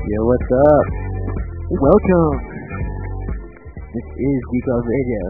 Yo, what's up? Welcome. This is Geek Love Radio.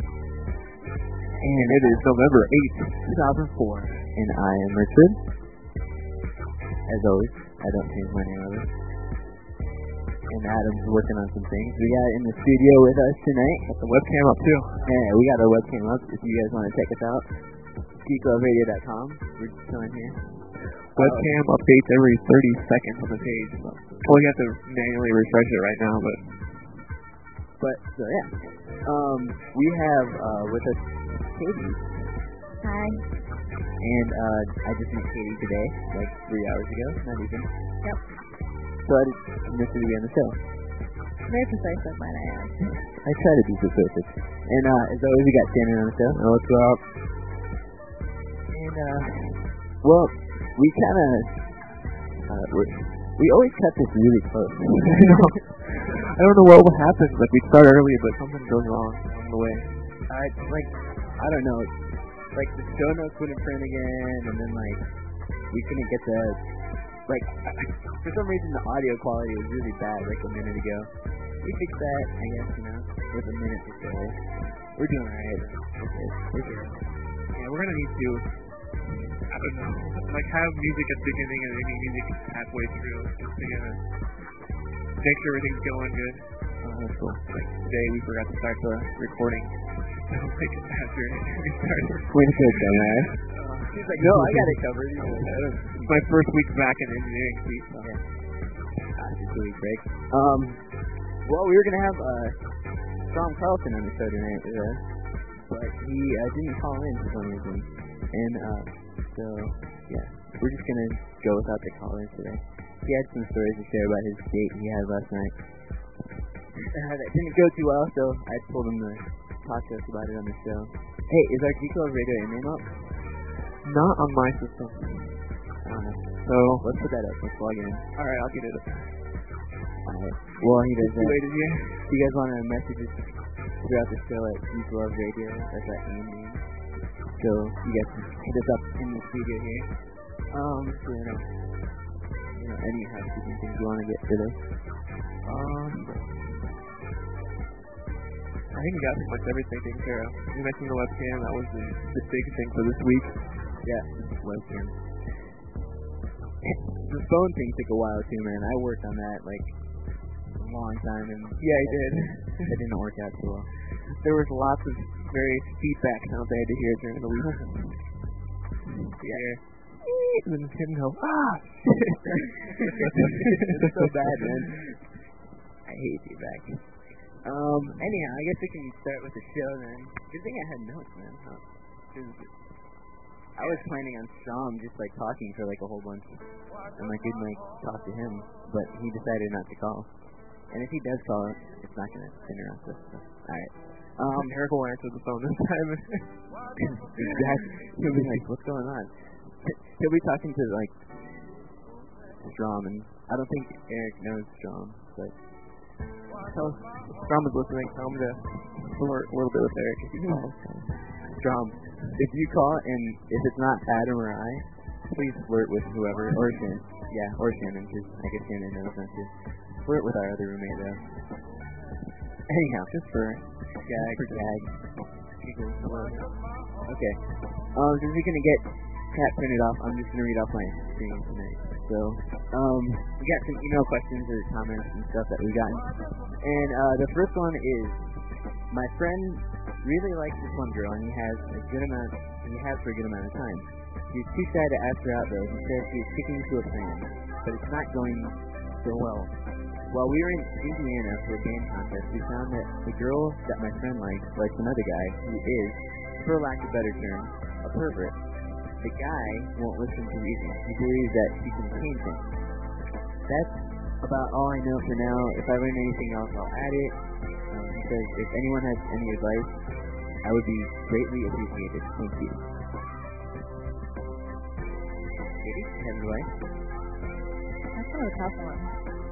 And it is November 8th, 2004. And I am Richard. As always, I don't change my name ever. And Adam's working on some things. We got in the studio with us tonight. Got the webcam up too. Yeah, we got our webcam up. If you guys want to check us out, geekloveradio.com. We're just chilling here. Webcam updates every 30 seconds on the page. So. Well, you have to manually refresh it right now, but so yeah. We have with us Katie. Hi. And I just met Katie today, like 3 hours ago, not even. Yep. So I just missed her to be on the show. Very precise, might I add. I try to be specific. And as always, we got Shannon on the show. Oh, what's up? And well, we kind of we always cut this really close. I don't know what happens. Like we start early, but something goes wrong on the way. I don't know. Like the show notes wouldn't print again, and then like we couldn't get the for some reason the audio quality was really bad like a minute ago. We fixed that, I guess, with a minute to go. We're doing alright. We're good. Yeah, we're gonna need to, I don't know, like have music at the beginning and maybe music halfway through just to get make sure everything's going good. That's cool. Like today we forgot to start the recording. Like after we started. Way to go, dumbass. He's like, no, I got it covered. It's my first week back in engineering seat. So. It's a 2-week break. Well, we were gonna have Tom Carlson on the show tonight, but he didn't call in for some reason, and so yeah, we're just gonna go without the caller today. He had some stories to share about his date he had last night. That didn't go too well, so I told him to talk to us about it on the show. Hey, is our Geek Love Radio name up? Not on my system. So let's put that up. Let's log in. All right, I'll get it up. Alright. Well, he does that. Waited here. Do you guys want to message us throughout the show at Geek Love Radio? That's our AIM name. So you guys can hit us up in the studio here. So, any housekeeping things you want to get today? I think we got pretty much everything taken care of. You mentioned the webcam. That was the big thing for this week. Yeah, webcam. The phone thing took a while too, man. I worked on that like a long time, and yeah, I did. It didn't work out too well. There was lots of various feedback sounds I had to hear during the week. Yeah. And then him go, It's so bad, man. I hate feedback. Anyhow, I guess we can start with the show then. Good thing I had notes, man. I was planning on Strom just like talking for like a whole bunch, and like we'd like talk to him, but he decided not to call. And if he does call, it's not gonna interrupt us. So. All right. Eric will answer the phone this time. He'll be like, "What's going on?" He'll be talking to like Strom, and I don't think Eric knows Strom, but Strom is listening. Tell him to flirt a little bit with Eric if he calls. Strom, if you call and if it's not Adam or I, please flirt with whoever, or Shannon. Yeah, or Shannon, because I guess Shannon knows that too. Flirt with our other roommate though. Anyhow, just for gag. Okay. Since we're gonna get Cat printed off, I'm just gonna read off my screen tonight. So, we got some email questions or comments and stuff that we got. And the first one is, my friend really likes this one girl, and he has for a good amount of time. He's too shy to ask her out though. He says he's sticking to a plan, but it's not going so well. While we were in Indiana for a band contest, we found that the girl that my friend likes another guy who is, for lack of a better term, a pervert. The guy won't listen to reason. He believes that he can change things. That's about all I know for now. If I learn anything else, I'll add it. He says, if anyone has any advice, I would be greatly appreciated. Thank you. Katie, you have advice? That's kind of a tough one.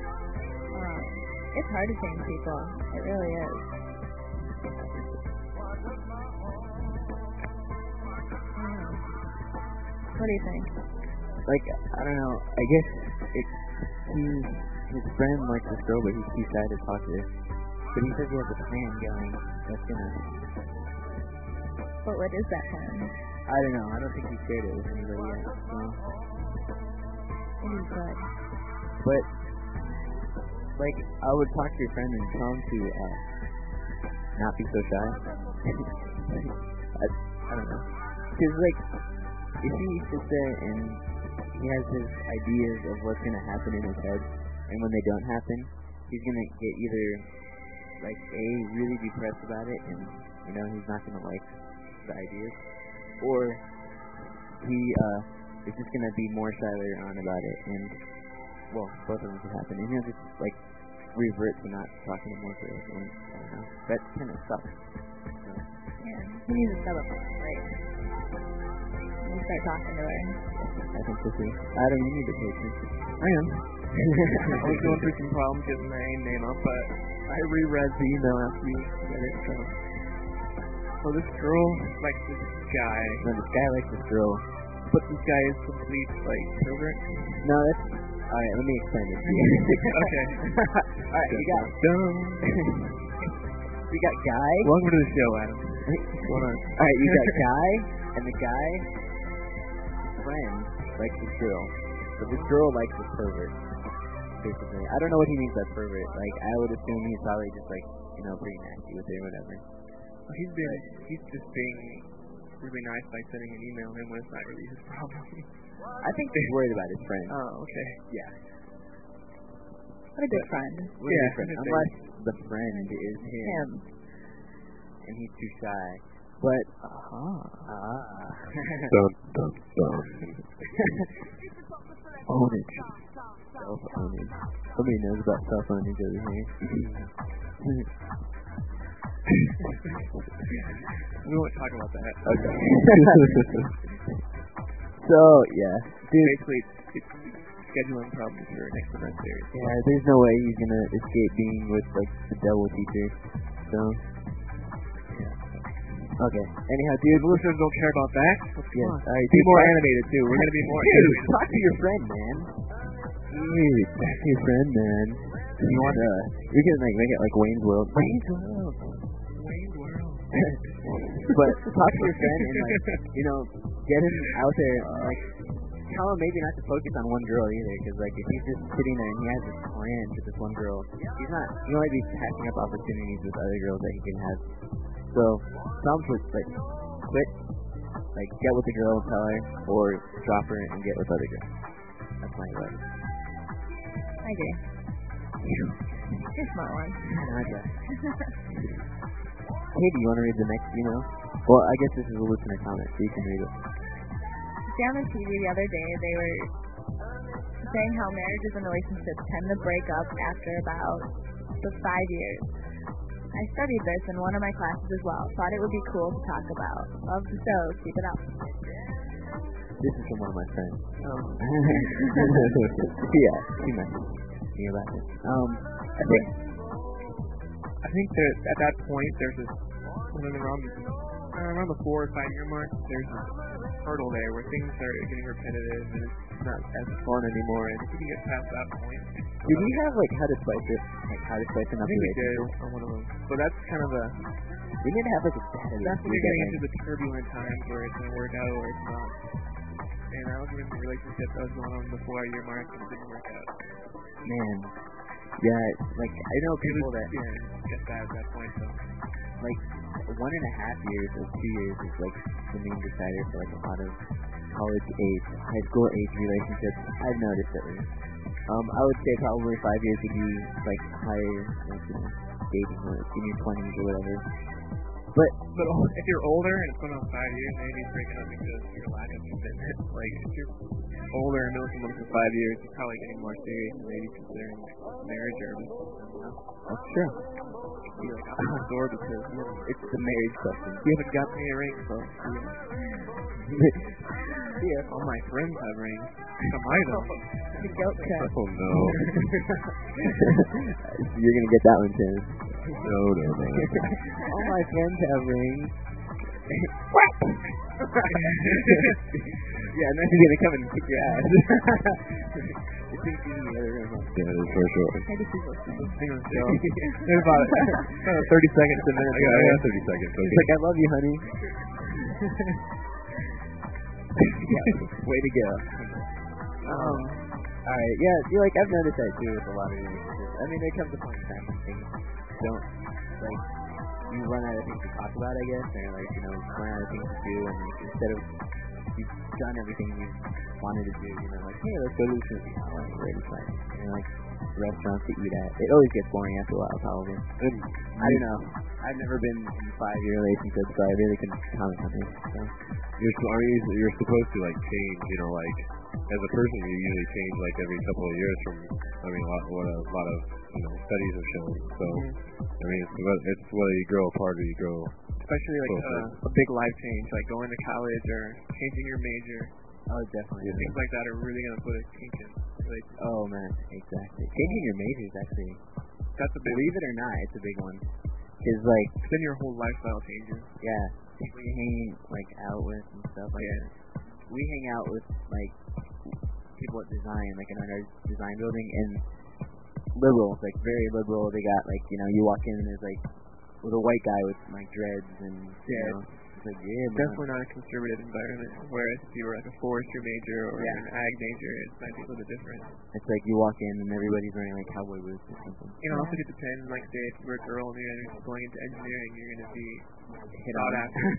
It's hard to change people. It really is. What do you think? Like, I don't know. I guess it seems his friend likes this girl, but he's too shy to talk to her. But he says he has a plan going that's gonna... But what is that plan? I don't know. I don't think he shared it with anybody yet. So. Maybe good. But, like, I would talk to your friend and tell him to not be so shy. I don't know. Because, like, if he sits there and he has his ideas of what's going to happen in his head, and when they don't happen, he's going to get either, like, A, really depressed about it, and, you know, he's not going to like the ideas, or he is just going to be more shy later on about it, and, well, both of them could happen, and he'll just, like, revert to not talking to more for it, and, I don't know. That kind of sucks. So. Yeah, he needs to step up, right? You start talking to her. I think so too. Adam, you need to pay attention. I am. I was going through some problems getting my name up, but I reread the email after you read it, so this girl likes this guy. No, this guy likes this girl. But this guy is complete, like, pervert. No, that's... Alright, let me explain this to you. Okay. Alright, you got... you got Guy. Welcome to the show, Adam. Hold on. Alright, you got Guy, and the guy friend likes this girl. But this girl likes this pervert. Basically. I don't know what he means by pervert. Like, I would assume he's probably just, like, you know, pretty nasty with her or whatever. He's just being really nice by sending an email to him when it's not really his problem. I think he's worried about his friend. Oh, okay. Yeah. What a good friend. What a good friend. Unless the friend is him. And he's too shy. But, Dun, dun, dun. Ownage. Self-ownage. Somebody knows about self-ownage over here. We won't talk about that. Okay. So, yeah. Dude, basically, it's scheduling problems for next semester. Yeah, there's no way he's gonna escape being with, like, the devil teacher. So, yeah. Okay. Anyhow, dude, the listeners don't care about that. Yeah. Alright, be more animated, too. We're gonna be more animated. Talk to your friend, man. Dude, talk to your friend, man. You want to... You're gonna, like, make it like Wayne's World. Wayne's World. But talk to your friend and, like, you know, get him out there, like, tell him maybe not to focus on one girl either, because, like, if he's just sitting there and he has this plan to this one girl, he might be passing up opportunities with other girls that he can have. So, tell him to, like, quit, like, get with the girl, tell her, or drop her and get with other girls. That's my advice. I agree. You're a smart one. Okay. Hey, do you want to read the next email? Well, I guess this is a listener comment, so you can read it. On the TV the other day, they were saying how marriages and relationships tend to break up after about 5 years. I studied this in one of my classes as well. Thought it would be cool to talk about. Love the show. Keep it up. This is from one of my friends. Oh. Yeah, she messaged me about this. I think that at that point, there's this, around the 4 or 5 year mark, there's this hurdle there where things are getting repetitive and it's not as fun anymore. And if you can get past that point, did we have like how to spice it? Like how to spice it up? I think we did on one of them. But that's kind of we need to have like a database. That's when you're getting into the turbulent times where it's gonna work out or it's not. And I was in a relationship that was going on the 4 year mark and it didn't work out. Man, yeah, like I know people that get bad at that point. So like 1.5 years or 2 years is like the main decider for like a lot of college age, high school age relationships. I've noticed at least. I would say probably 5 years would be like higher, like, you know, dating or in your 20s or whatever. But if you're older and it's going on 5 years, maybe it's breaking up because of your lack of commitment. Like if you're older and known someone for 5 years, you're probably getting more serious and maybe considering marriage or you know. That's true. Be like, I'm on the door because it's the marriage question. You haven't got me a ring, so yeah. All my friends have rings. Some I don't. The guilt trip. Oh no. You're gonna get that one, Tim. No. All my friends have rings. What? Yeah, and then she's gonna come and kick your ass. You think she's in the other room? Huh? Yeah, that's for sure. Maybe she's listening. There's about 30 seconds to a minute. I got 30 seconds. She's Okay. like, I love you, honey. Yeah, way to go. Alright, yeah, see, like, I've noticed that too with a lot of relationships. I mean, there comes a point in time when things don't, like, you run out of things to talk about, I guess, or, like, you know, run out of things to do, and, like, instead of, you've done everything you wanted to do, you know, like, hey, let's go to this movie. Oh, like, ready to fight. And, like, restaurants to eat at. It always gets boring after a while, probably. And, I don't know. I've never been in 5-year relationships, so I really couldn't comment on this, so. You're supposed to, like, change, you know, like, as a person, you usually change, like, every couple of years from, I mean, what a lot of, you know, studies have shown. So, I mean, it's whether you grow apart or you grow. Especially, like, a big life change, like going to college or changing your major. Oh, definitely. Yeah. Things like that are really going to put a kink in. Like, oh, man, exactly. Changing your major is actually, that's a big believe it or not, it's a big one. Because, like, then your whole lifestyle changes. yeah, people you're hanging, like, out with and stuff like that. We hang out with, like, people at design, like, in our design building, and liberals, like, very liberal. They got, like, you know, you walk in and there's, like, with a white guy with, like, dreads and, you know, it's like, yeah, man. Definitely not a conservative environment. Whereas if you were like a forestry major or an ag major, it might be a little bit different. It's like you walk in and everybody's wearing, like, cowboy boots or something. You know, also it depends. Like, say if you're a girl and you're going into engineering, you're going to be Hit sought on. after.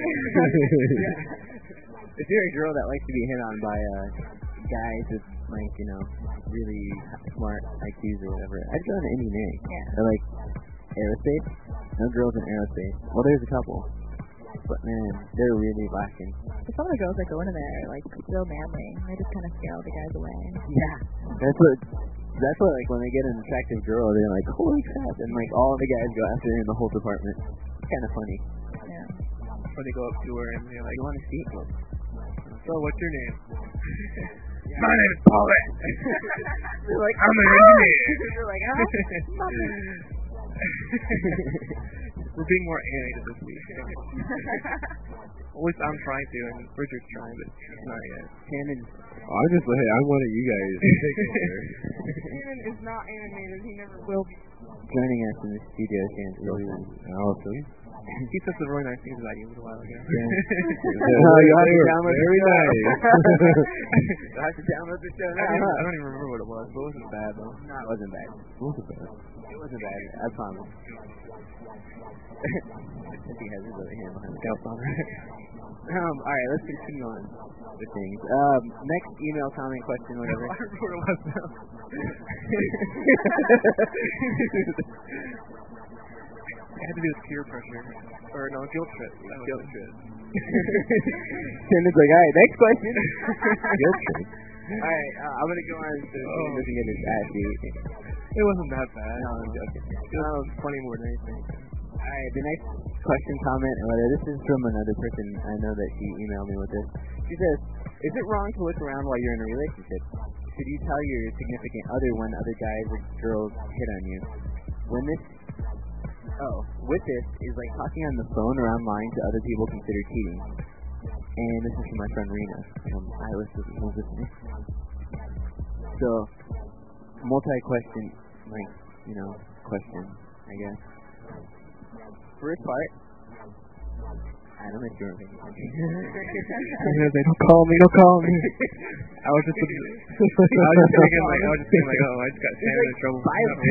If you're a girl that likes to be hit on by guys with, like, you know, really smart IQs or whatever, I'd go into engineering. Yeah. Or, like, aerospace. No girls in aerospace. Well, there's a couple. But, man, they're really lacking. But some of the girls that go into there are, like, real manly. They just kind of scare all the guys away. Yeah. That's what, like, when they get an attractive girl, they're like, holy crap. And, like, all the guys go after her in the whole department. It's kind of funny. Yeah. Or they go up to her and they're like, You want to see it? so what's your name? My name is Paulette. They're like, I'm an engineer. They're like, We're being more animated this week. At least I'm trying to, and Richard's trying, but not yet. Shannon. I'm just like, I wanted you guys to take over. Shannon is not animated. He never will be. Joining us in the studio, Shannon. Allison. He said some really nice things about you a little while ago. Oh, you have to download the Very show. nice. You have to download the show now. I don't even remember what it was, but it wasn't bad, though. No, it wasn't bad. It wasn't bad. I promise. I think he has his other hand behind the couch on her. Alright, let's continue on with things. Next email, comment, question, whatever. I remember what it was now. It had to do with peer pressure. Or no, guilt trip. Guilt trip. Shannon's like, alright, next question. Guilt trip. Alright, I'm gonna go on to looking at his ass sheet. It wasn't that bad. No, I'm joking. It was funny more than anything. Alright, the next question, comment, or whatever, this is from another person. I know that she emailed me with this. She says, is it wrong to look around while you're in a relationship? Should you tell your significant other when other guys or girls hit on you? With this is like talking on the phone or online to other people considered cheating. And this is from my friend Rena from Iowa City, who's listening. So, multi-question, like, you know, question, I guess. First part, I don't know if you're thinking. Don't call me, don't call me. I was just thinking like, oh, I just got Shannon in trouble.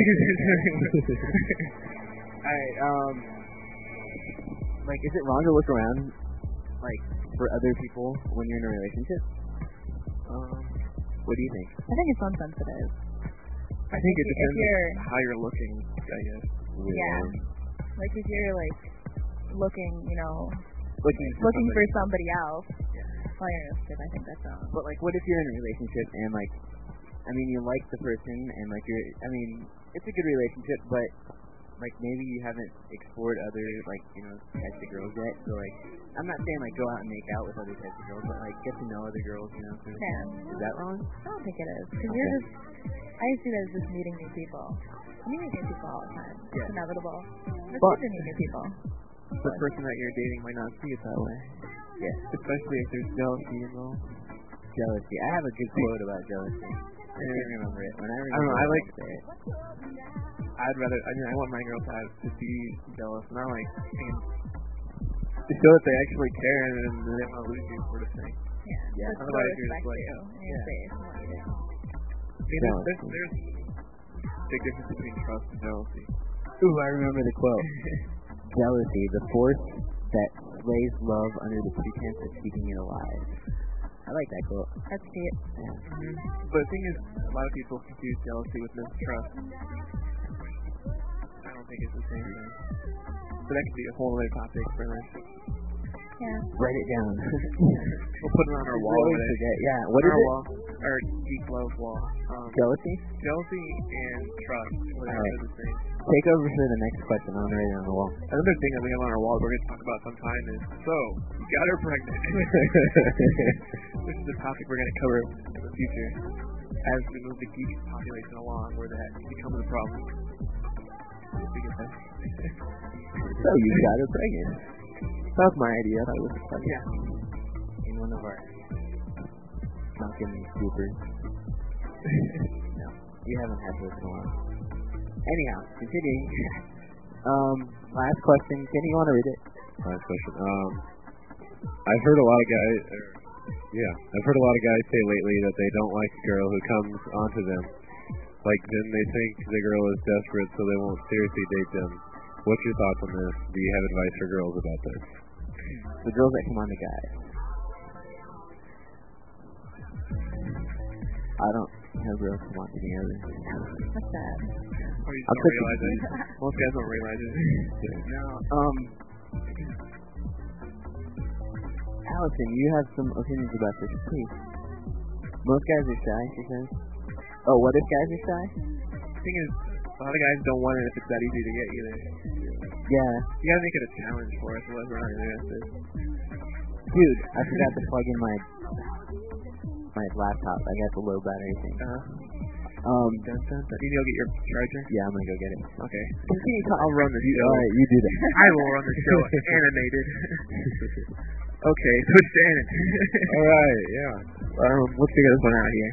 Alright, like, is it wrong to look around, like, for other people when you're in a relationship? What do you think? I think it's unsensitive. I think it If depends you're- on how you're looking, I guess. Yeah. Like, if you're, like, looking, you know, Looking for somebody else while you're in a relationship, I think that's wrong. But, like, what if you're in a relationship and, like, I mean, you like the person and, like, it's a good relationship, but, like, maybe you haven't explored other, like, you know, types of girls yet. So, like, I'm not saying, like, go out and make out with other types of girls, but, like, get to know other girls, you know. So Yeah. Is that wrong? I don't think it is. Because you're just, I see that as just meeting new people. You meet new people all the time. It's Yeah. inevitable. It's But- good to meet new people. The person that you're dating might not see it that way. Yeah. Especially if there's jealousy involved. Jealousy. I have a good quote about jealousy. I can't remember it. When I remember I don't know, I like- say it. I want my girl to be jealous, not like, to show that they actually care and they don't want to lose you, sort of thing. Yeah. Just Otherwise to you're respect just like, you and your space and what you do. I mean, there's big difference between trust and jealousy. Ooh, I remember the quote. Jealousy, the force that slays love under the pretense of keeping it alive. I like that quote. That's deep. But the thing is, a lot of people confuse jealousy with mistrust. I don't think it's the same thing. But that could be a whole other topic for this. Yeah. Write it down. We'll put it on our wall. Always forget. Yeah. What is our it? wall, our geek love wall. Jealousy? Jealousy and trust. They're Alright. the same. Take over for the next question. I'm write it on the wall. Another thing that we have on our wall we're going to talk about sometime is, so, you got her pregnant. This is a topic we're going to cover in the future as we move the geek population along, where that becomes a problem. So you got her pregnant. That was my idea. That was a question. Yeah. In one of our drunken bloopers. No, you haven't had this in a while. Anyhow, continuing. Last question. Can you want to read it? Last question. I've heard a lot of guys. I've heard a lot of guys say lately that they don't like a girl who comes onto them. Like, then they think the girl is desperate, so they won't seriously date them. What's your thoughts on this? Do you have advice for girls about this? The girls that come on to guys. I don't have girls come on to me ever. That's sad. Or you just I'm don't pretty- realize it. Most guys don't realize it. No. Allison, you have some opinions about this, please. Most guys are shy, she says. Oh, what if guys are shy? The thing is, a lot of guys don't want it if it's that easy to get either. Yeah. You gotta make it a challenge for us, otherwise we're not interested. Dude, I forgot to plug in my laptop. I got the low battery thing. Dun, dun, dun. You need to go get your charger? Yeah, I'm gonna go get it. Okay. Continue I'll run the show. Alright, you do that. I will run the show animated. Okay, switch to animated. Alright, yeah. Let's figure this one out here.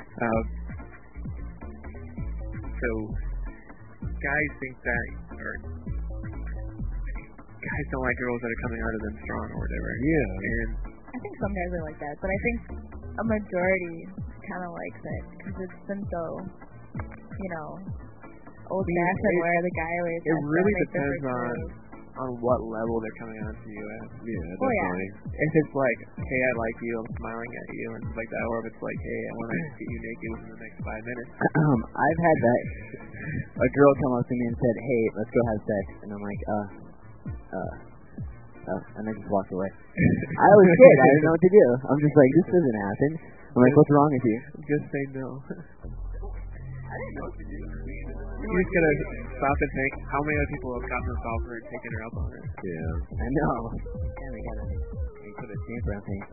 So, guys think that, or guys don't like girls that are coming out of them strong or whatever. Yeah. And I think some guys are like that, but I think a majority kind of likes it because it's been so, old-fashioned where the guy always it has to really make the depends first move. on what level they're coming on to you at. Yeah, Oh, yeah. definitely. If it's like, hey, I like you, I'm smiling at you, and stuff like that, or if it's like, hey, I want to get you naked within the next 5 minutes. I've had that. A girl come up to me and said, "Hey, let's go have sex," and I'm like, and I just walked away. I was scared. I didn't know what to do. I'm just like, this doesn't happen. I'm like, what's wrong with you? Just say no. I didn't know what to do. You just gotta stop and think, how many other people have gotten themselves or taken her up on it? Yeah. I know. And they put a stamp around things.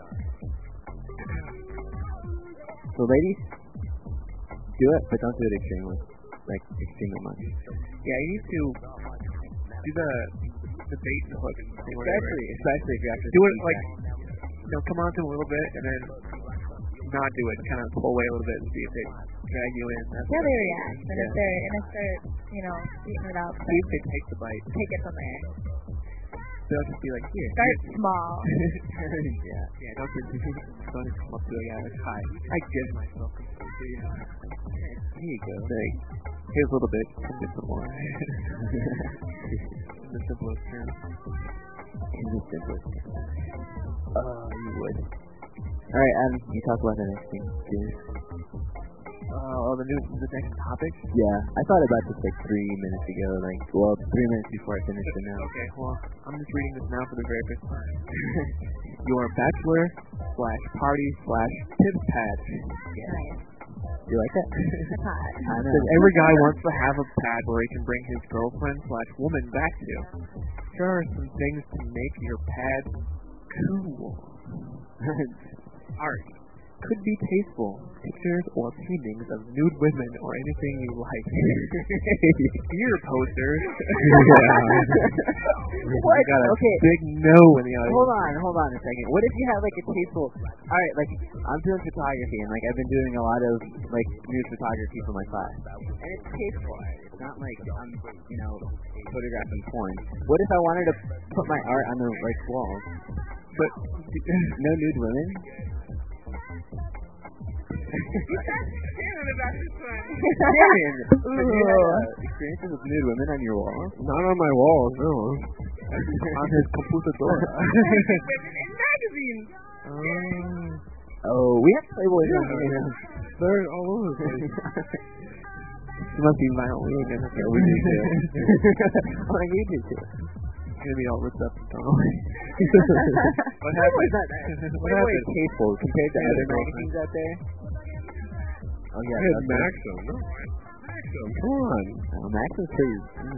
So ladies, do it, but don't do it extremely. Like, extremely much. Yeah, you need to do the bait and hook thing, whatever. Especially if you have to Do it like, come on to them a little bit and then not do it. Kind of pull away a little bit and see if they drag you in. That's Yeah, what- they react, and if they're eating it up, See if they take the bite. take it from there. They'll just be like, here. Start small. Yeah, don't come up to a guy like, hi, I give myself completely. Here you go. Like, here's a little bit, and get some more. In the simplest terms. In the simplest. You would. Alright, Adam, you talk about the next thing, please. The next topic? Yeah, I thought about this like 3 minutes ago, 3 minutes before I finished it now. Okay, well, I'm just reading this now for the very first time. Your bachelor/party/tips pad. Nice. You like that? That's hot. I know. Says every guy wants to have a pad where he can bring his girlfriend/woman back to. Here are some things to make your pad cool. Art. could be tasteful. Pictures or paintings of nude women or anything you like. Beer posters. What? You got a Okay. big no in the audience. Hold on a second. What if you have like a tasteful? All right, like I'm doing photography and like I've been doing a lot of like nude photography for my class, and it's tasteful art. It's not like I'm photographing porn. What if I wanted to put my art on the like wall? But no nude women. Darren, have you had experiences with nude women on your wall? Not on my walls, no. on his computadora. In magazines. Oh, we have Playboys on here. They're all over the place. You must be violently against it. We do too. On YouTube too. Gonna be all ripped up and thrown away. What happened? Playboy is tasteful compared to other magazines out there. Oh yeah, I had Maxim. No, Maxim, come on. Maxim's pretty.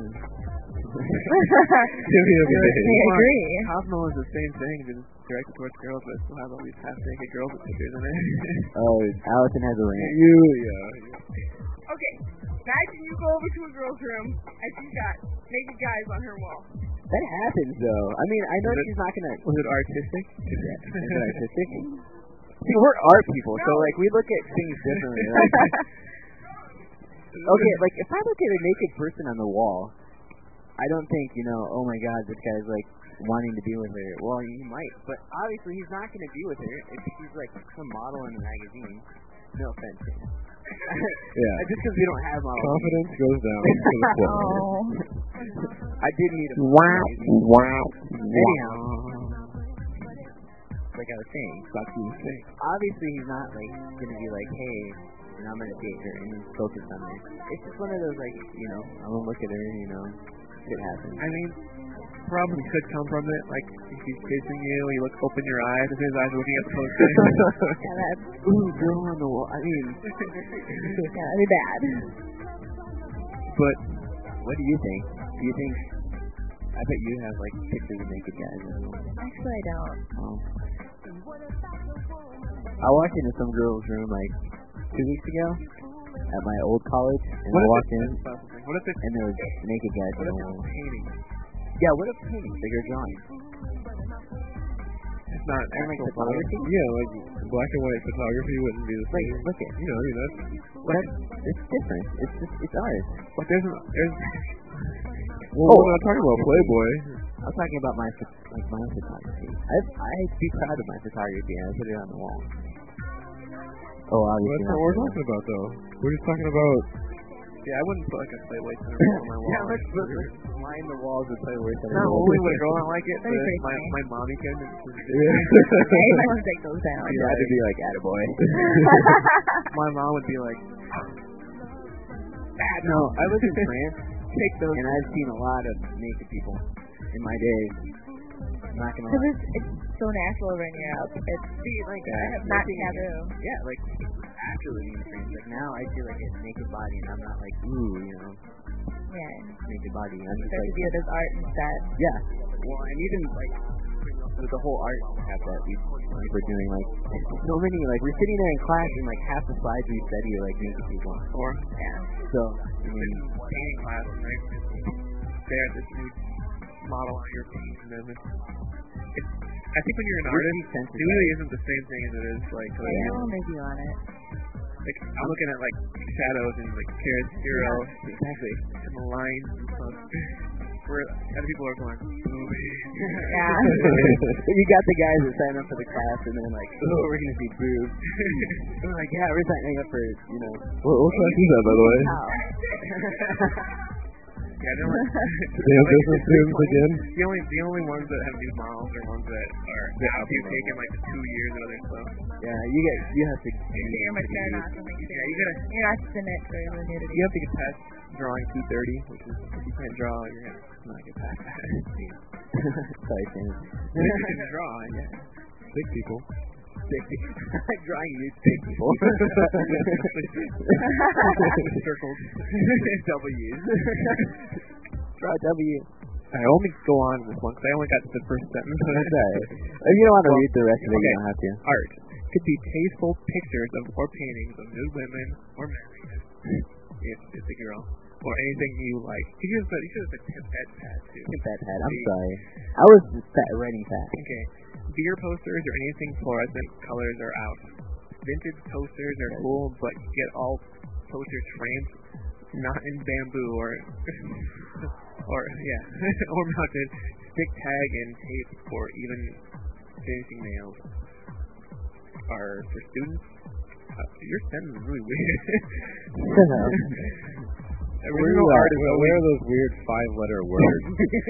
Give me a I minute. agree. Cosmo is the same thing, just directed towards girls, but it still has all these half-naked girls with pictures in it. Oh, Allison has a rant. Yeah. Okay, imagine you go over to a girl's room and she's got naked guys on her wall. That happens though. I mean, I know she's not gonna. Was it artistic? Is it artistic? See, we're art people, so like we look at things differently. Like, okay, like if I look at a naked person on the wall, I don't think, oh my god, this guy's like wanting to be with her. Well, he might, but obviously he's not going to be with her if she's like some model in a magazine. No offense. Yeah. Just because we don't have models. Confidence goes down to the floor. Oh. I did meet a Wow. Anyhow, like I was saying, obviously he's not like going to be like, hey, I'm going to date her and focus on her. It's just one of those like, I'm going to look at her, shit happens. I mean, problems could come from it. Like, if he's kissing you, you open your eyes, and his eyes are looking at the poster. Yeah, that's Ooh, girl on the wall. I mean, that'd be bad. But what do you think? Do you think? I bet you have like pictures of naked guys. Actually, I don't. Oh. I walked into some girl's room like 2 weeks ago at my old college, and I walked in, what if it's and there was naked guys on the wall. painting? Yeah, what if paintings? Bigger drawings. It's not And like actual photography? Yeah, like black and white photography wouldn't be the Like, same. look at, That's it's different. It's art. But there's well, we're not talking about Playboy. I'm talking about my photography. I be proud of my photography, and I put it on the wall. Oh, obviously. That's not what we're talking about, though. We're just talking about. yeah, I wouldn't put like a Playboy center on my wall. Yeah, let's line the walls with Playboy center. Not only would a girl not like it, but That'd be pretty my mommy could. I might want to take those down. You had to be like, attaboy. My mom would be like, No, I was in France, take those. and I've seen a lot of naked people in my day. I'm not gonna Because lie. it's so natural over in Europe. It's I have not nothing taboo. against- Yeah, like after living in France, like now I feel like a naked body, and I'm not like, ooh, Yeah. naked body. I'm You just start to like, view it as art instead. yeah. Well, and even like with the whole art stuff that we're doing, like so many, like we're sitting there in class, and like half the slides we study are like naked people. Or So I mean, painting class, right? Stare at this new model on your paint, and then I think when you're an artist, it really isn't the same thing as it is like. Yeah, I'm with you on it. Like I'm looking at like shadows and like zero, exactly. and the lines and stuff. Where other people are going, movies. Yeah. You got the guys that sign up for the class, and then like, oh, we're gonna see boobs. They're like, yeah, we're signing up for, What class is that, by the way? Oh. Yeah, they're like, They have business students again? the only ones that have nude models are ones that are you've taken like 2 years of other stuff. Yeah, you have to. You're mature enough to make sure. Yeah, you gotta. You're not submit for the nudity. You have to get past drawing 230, which is if you can't draw, you're gonna not get past that. Sorry, Sam. But if you can draw, yeah. Big people. Drawing nude big people. Circles. W's. Draw a W. I only go on with one because I only got to the first sentence. That's alright. If you don't want to read the rest of it, you okay. don't have to. Art. could be tasteful pictures or paintings of nude women or men, if it's a girl, or anything you like. You should have said Tippet Pad too. Tippet Pad. I'm sorry. I was writing fast. Okay. Beer posters or anything fluorescent colors are out. Vintage posters are cool, but get all posters framed, not in bamboo or or mounted. Stick tag and tape or even finishing nails are for students. Your sentence is really weird. Original artist. Where are those weird 5-letter words?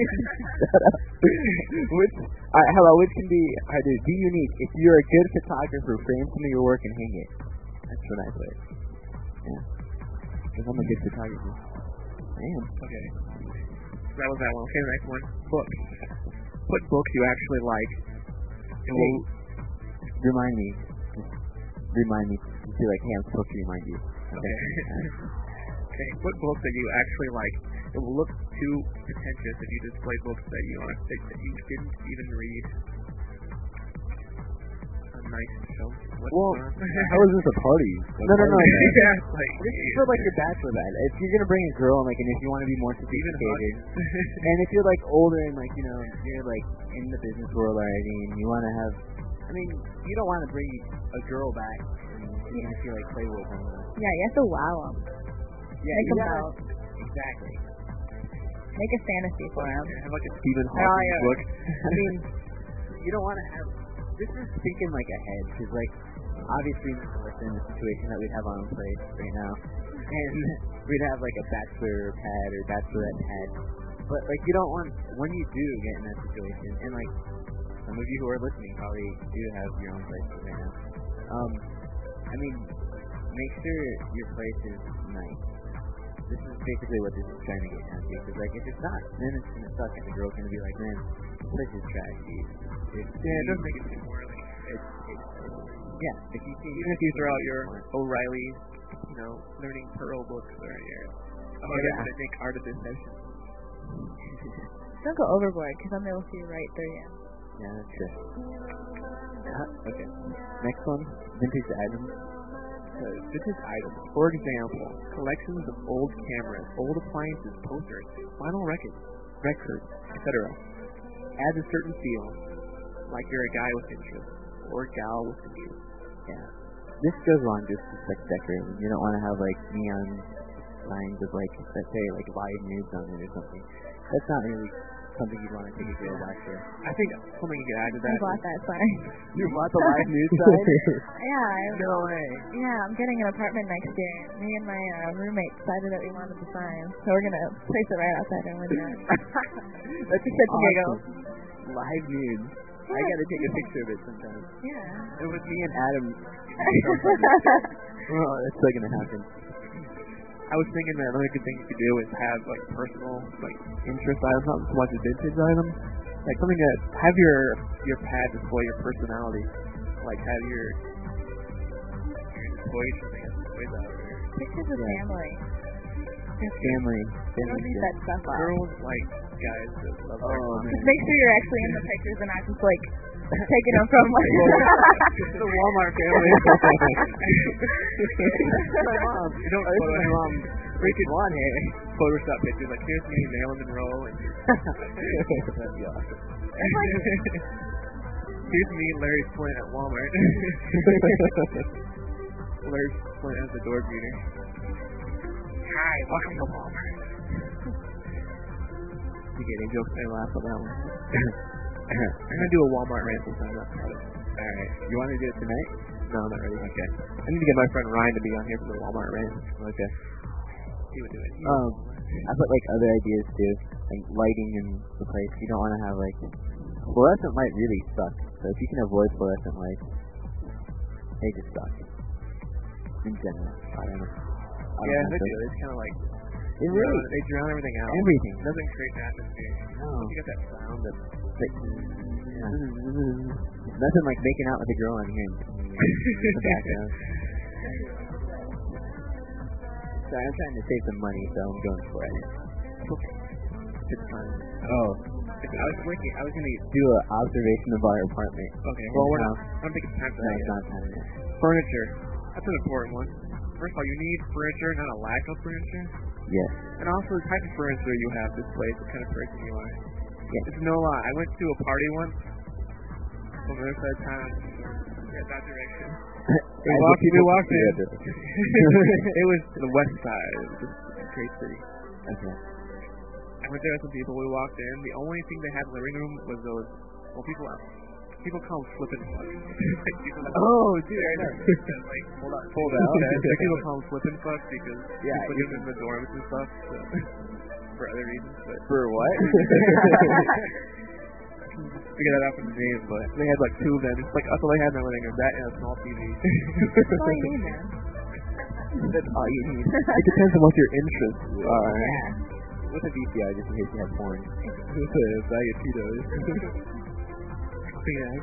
Which can be either be unique. If you're a good photographer, frame some of your work and hang it. That's what I put. Yeah. Because I'm a good photographer. I am. Okay. That was that one. Okay, the next one. Books. Put books you actually like. It will remind me. Just remind me. Just be like, hey, I'm supposed to remind you. Okay. Okay. Put books that you actually like. It will look too pretentious if you display books that you didn't even read. A nice show. How is this a party? No. Yeah, this is for like your bachelor bed. If you're gonna bring a girl and and if you want to be more sophisticated, and if you're like older and you're like in the business world already, and you want to have, you don't want to bring a girl back and you're gonna feel like play with them. Yeah, you have to wow them. Yeah, make them out. Exactly. Make a fantasy for them. Have like a Stephen Hawking book. You don't want to have. This is thinking ahead, because obviously we're in the situation that we'd have our own place right now, and we'd have a bachelor pad or bachelorette pad, but you don't want, when you do get in that situation, and some of you who are listening probably do have your own places right now. Make sure your place is nice. This is basically what this is trying to get down to, because if it's not, then it's gonna suck, and the girl's gonna be like, man, this place is trashy. It doesn't make it seem morally. Yeah, even if you throw out your O'Reilly, learning Pearl books or your Nick Art of Deception. Don't go overboard, because I'm able to see right through you. Yeah, that's true. Okay. Next one, vintage items. Vintage items. For example, collections of old cameras, old appliances, posters, vinyl records, etc. Adds a certain feel, like you're a guy with interest or a gal with interest. Yeah. This goes along just as decorating. You don't want to have neon signs of let's say live nudes on it or something. That's not really something you'd want to take a girl back to. I think something you could add to that. I bought that sign. You bought the live nude sign? Yeah. No way. Yeah, I'm getting an apartment next year. Me and my roommate decided that we wanted the sign, so we're gonna place it right outside our window. That's just awesome. Live nudes. I gotta take a picture of it sometime. Yeah. It was me and Adam. Well, it's still gonna happen. I was thinking that another good thing you could do is have personal interest items, not so much as vintage items. Something that have your pad display your personality. Have your display something that displays that. Pictures of family. Family. Don't leave that stuff off. Girls like guys that love their mom. Just make sure you're actually in the pictures and not just taking them from the Walmart family. My mom. You don't photo my mom. Freaking blonde hair. Photoshop pictures here's me, Marilyn Monroe, and that'd be awesome. Here's me, Larry Flint at Walmart. Larry Flint as the door greeter. Hi, welcome to Walmart. You get any jokes? I laugh at that one. I'm gonna do a Walmart rant sometime. Alright. You want to do it tonight? No, not really. Okay. I need to get my friend Ryan to be on here for the Walmart rant. Okay. He would do it. I put other ideas too, lighting in the place. You don't want to have fluorescent light really sucks. So if you can avoid fluorescent lights, they just suck. In general, I don't know. Yeah, they do. It's kind of they drown everything out. Everything. It doesn't create an atmosphere. No. You got that sound of nothing like making out with a girl on here in the background. Sorry, I'm trying to save some money, so I'm going for it. It's fun. Oh, I was gonna do an observation of our apartment. Okay, well, I don't think it's time for No, that it's yet. not time yet. Furniture. That's an important one. First of all, you need furniture, not a lack of furniture. Yes. And also the type of furniture you have displays what kind of person you are. Yeah. It's no lie. I went to a party once on the other side of town. Yeah, that direction. We walked in. It was the west side. It was just a great city. Okay. I went there with some people. We walked in. The only thing they had in the living room was those. Well, people call them flippin' fucks. Like people that, Oh, dude, I know. that, like fold out. Like people call them flippin' fucks because Yeah, you put them in the dorms and stuff. So, for other reasons, but For what? figure that out from the name. But they had like two of them. It's like that's all they had in their living room. That and a small TV. That's all you need, man. That's all you need. It depends on what your interests are. Yeah. With a VCR, just in case you have porn. With a bag of Cheetos. Yeah.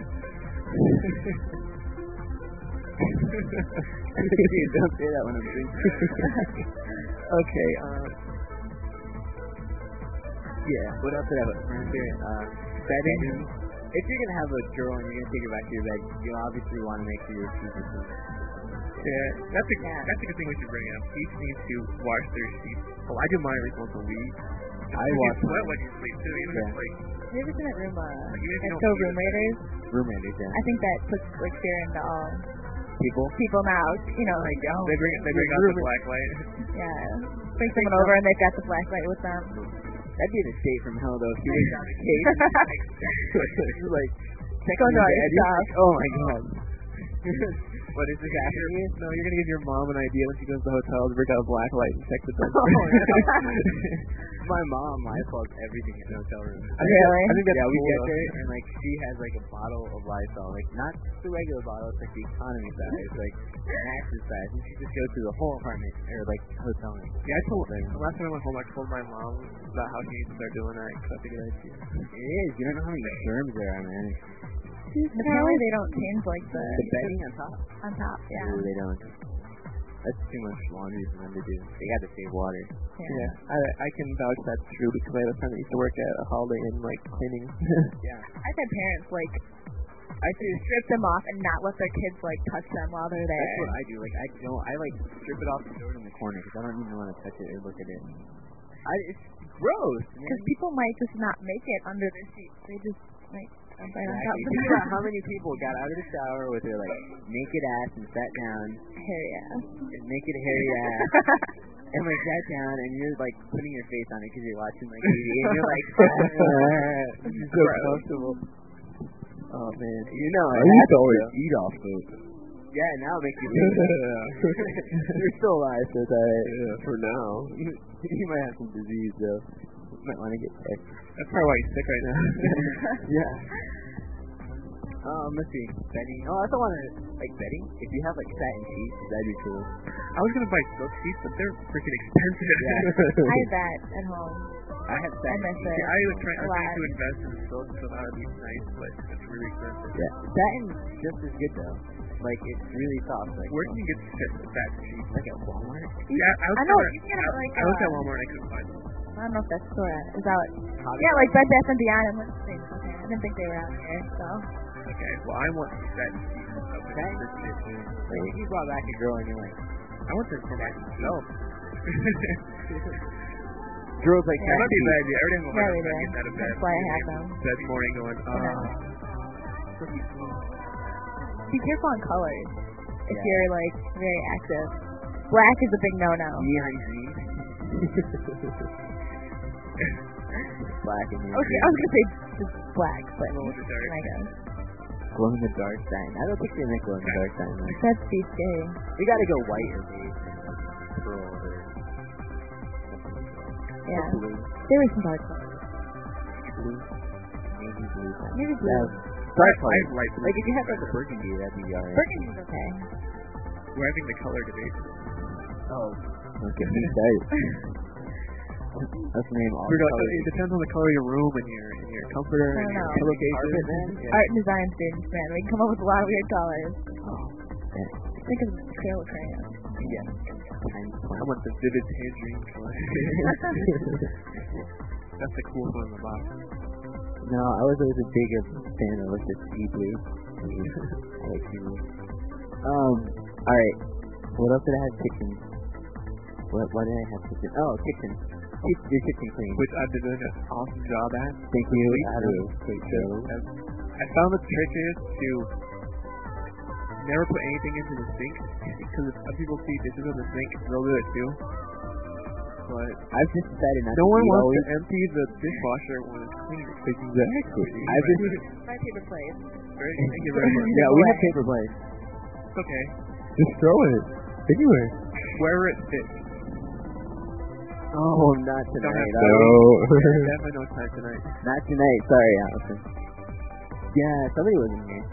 Dude, don't say that when I'm drinking. Okay. Yeah. What else did I have? Furniture. Bedding. If you're gonna have a girl and you're gonna take her back to your bed, you obviously want to make sure your sheets are clean. Yeah, that's a good thing we should bring up. Each needs to wash their sheets. Well, I do mine at least once a week. I You wash sweat mine. when you sleep too, even if like Have you ever seen that room, even if you that's don't so use it. room raiders? Roommates, yeah. I think that puts like fear into all People. now. You know, like, oh, They bring out the black light. yeah. Bring someone over and they've got the flashlight with them. That'd be an escape from hell, though. If you wake out of the cave, you're like, check Go on to all your your bed. stuff. Oh my god. What is this after you? No, you're gonna give your mom an idea when she goes to the hotel to bring out a black light and check the bed. My mom Lysol's everything in the hotel room. Really? I think that's Yeah, we cool, get though. there and like she has like a bottle of Lysol, like not the regular bottle, it's like the economy size, like max's size, and she just goes through the whole apartment or like hotel room. Yeah, I told the last time I went home, I told my mom about how she needs to start doing that because that's a good idea. It is. You don't know how many germs there are, man. Apparently they don't change like The bedding on top. on top. Yeah. Ooh, they don't. That's too much laundry for them to do. They got to save water. Yeah, I can vouch that's true because I had a friend that used to work at a Holiday Inn, like cleaning. Yeah. I've had parents like I just strip them off and not let their kids like touch them while they're there. That's what I do. Like I like strip it off and throw it in the corner because I don't even want to touch it or look at it. It's gross. Because people might just not make it under their sheets. They just like jump right on top Exactly. of Think them. about how many people got out of the shower with their like naked ass and sat down, Hairy ass. naked hairy ass, and like sat down and you're like putting your face on it because you're watching like TV and you're like, This is so comfortable. Oh man, you know, I used to always eat off food. Yeah, now it makes you think. You're still alive, so it's alright. Yeah, for now. You might have some disease though. You might want to get sick. That's probably why he's sick right now. Yeah. Let's see. Bedding. Oh, I also want to like bedding. If you have like satin sheets, that'd be cool. I was gonna buy silk sheets, but they're freaking expensive. I have that at home. I have I satin miss sheets. it. I was trying A lot. to invest in silk, so that would be nice, but it's really expensive. Yeah, satin's just as good though. Like it's really soft. Like Where can you get that sheets? like at Walmart. Yeah, I know, you can get it like, I looked at uh, Walmart and I couldn't find them. I don't know if that's store at. Is that what? Hobby Yeah, like Bed Bath and Beyond and Listerine. Okay, I didn't think they were out here. So Okay, well I want that sheets. Satin is good too. Like if you brought back a girl and you're like, I want them for myself. girls like That satin might be a sheets. bad idea. Every day I'm Yeah, we getting do. out of bed. That's why I have them. That morning going, be careful on colors. If Yeah. you're like very active, black is a big no-no. Neon green. Black and neon Okay, I was gonna say just black, but Glow in the dark. I guess glow in the dark satin. I don't think they make glow in the dark satin. Like, that'd be scary. you gotta go white or beige and like pearl or Yeah, blue. there was some dark colors. Blue. Navy blue. Maybe blue. Dark I colors. like blue. Like if you have like a burgundy, that'd be alright. Burgundy's okay. We're having the color debate. Oh. Okay, me started. That's the name all It colors. depends on the color of your room and your comforter I and don't your know. pillowcases. Carpet, man? Yeah. Art and design students, man, we can come up with a lot of weird colors. Oh. Yeah. Think of acrylic crayon. Yeah. Times I want the vivid tangerine color. That's the cool one in the box. No, I was always a bigger fan of like the sea blue. I like sea blue. Alright. What else did I have? Kitchen. Why did I have kitchen? Oh, kitchen. Keep your kitchen clean. Which I've been doing an awesome job at. Thank you, Adam. Great show. I found the trick is to never put anything into the sink, because if some people see dishes in the sink, they'll do it too. But I've just decided not no to one eat wants always. to empty the dishwasher when it's clean. Exactly. I've just My paper plate. Thank you very much. yeah, we have paper plates. It's okay. Just throw it anywhere. Wherever it fits. Oh, not tonight. have to. No. Definitely no time tonight. Not tonight. Sorry, Allison. Yeah, somebody was in here.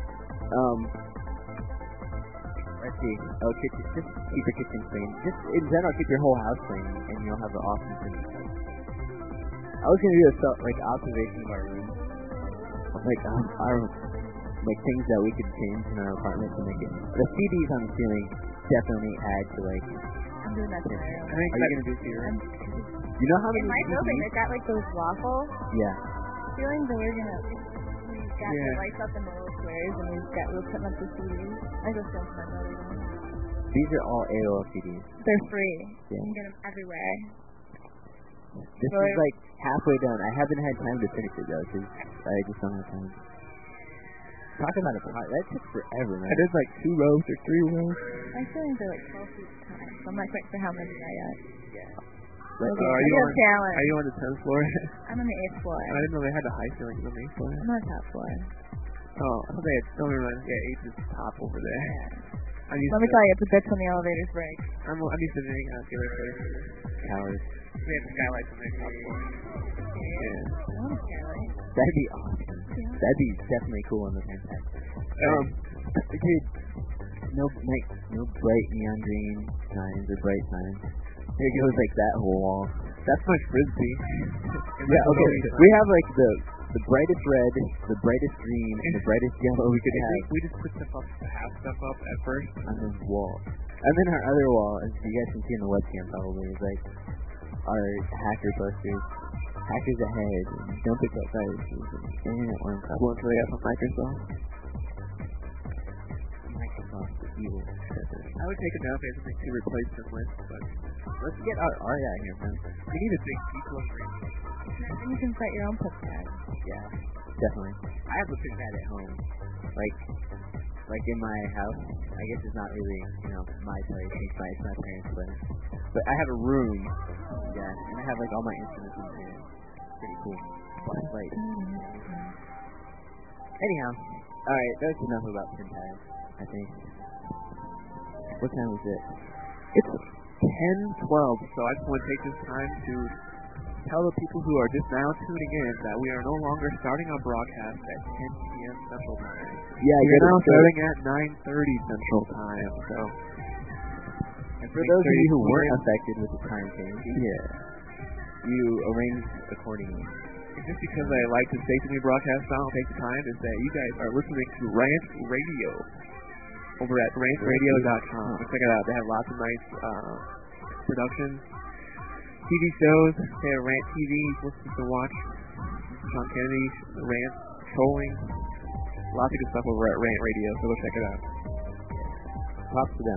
Let's see. Oh, kitchen. Just keep your kitchen clean. Just in general, keep your whole house clean, and you'll have an awesome clean house. I was gonna do a observation of our room, like our things that we could change in our apartment to make it. The CDs on the ceiling definitely add to like. I'm doing that tonight. I think Are you gonna do it here? You know how many In my CDs? building, they've got like those waffle Yeah. ceilings, and we've got the lights up in the little squares, and we're putting up the CDs. I go film to my brother. These are all AOL CDs. They're free. Yeah. You can get them everywhere. This is like halfway done. I haven't had time to finish it though, because I just don't have time. Talk about a pot. That took forever, man. I did like 2 rows or 3 rows. My ceilings are like 12 feet high, so I'm not quite sure how many I got. But, Are you on the 10th floor? I'm on the 8th floor. I didn't know they had the high ceilings on the 8th floor. I'm on the top floor. Oh, I thought they had, don't remember, yeah, 8th is top over there. Let me tell you, it's a bitch when the elevators break. I'm used to being at the other place. Cowards. They have skylights on their top floor. Yeah. I want a skylight. That'd be awesome. That'd be definitely cool on the Fantastic. Dude, no bright neon green signs or bright signs. It goes like that whole wall. That's my frisbee. Yeah, okay. We have like the brightest red, the brightest green, and the brightest yellow we could have We just put stuff up, half stuff up at first. on this wall. And then our other wall, as you guys can see in the webcam probably, is like our hacker posters. Hackers ahead, and don't pick up viruses, and internet worm problems. Once they have from Microsoft. Microsoft is evil. I would take it nowadays and to replace them with, but Let's get our Ari out here, man. we need a big people in range. And you can set your own push pad. Yeah, definitely. I have a big pad at home. Like in my house. I guess it's not really, my place. It's my parents' place. But I have a room. Yeah, and I have like all my instruments in there. Pretty cool. Flashlight. Anyhow, alright, that's enough about pen pads, I think. What time is it? It's 10:12, so I just want to take this time to tell the people who are just now tuning in that we are no longer starting our broadcast at 10 p.m. Central Time. Yeah, we are now starting at 9:30 Central Time, so... And for those of you who weren't affected with the time change, you arranged accordingly. And just because I like to say to me broadcast now, I'll take the time to say you guys are listening to Rant Radio over at rantradio.com. Check it out. They have lots of nice productions, TV shows. They have Rant TV. You can watch Sean Kennedy, Rant, trolling. Lots of good stuff over at Rant Radio, so go check it out. Props to them.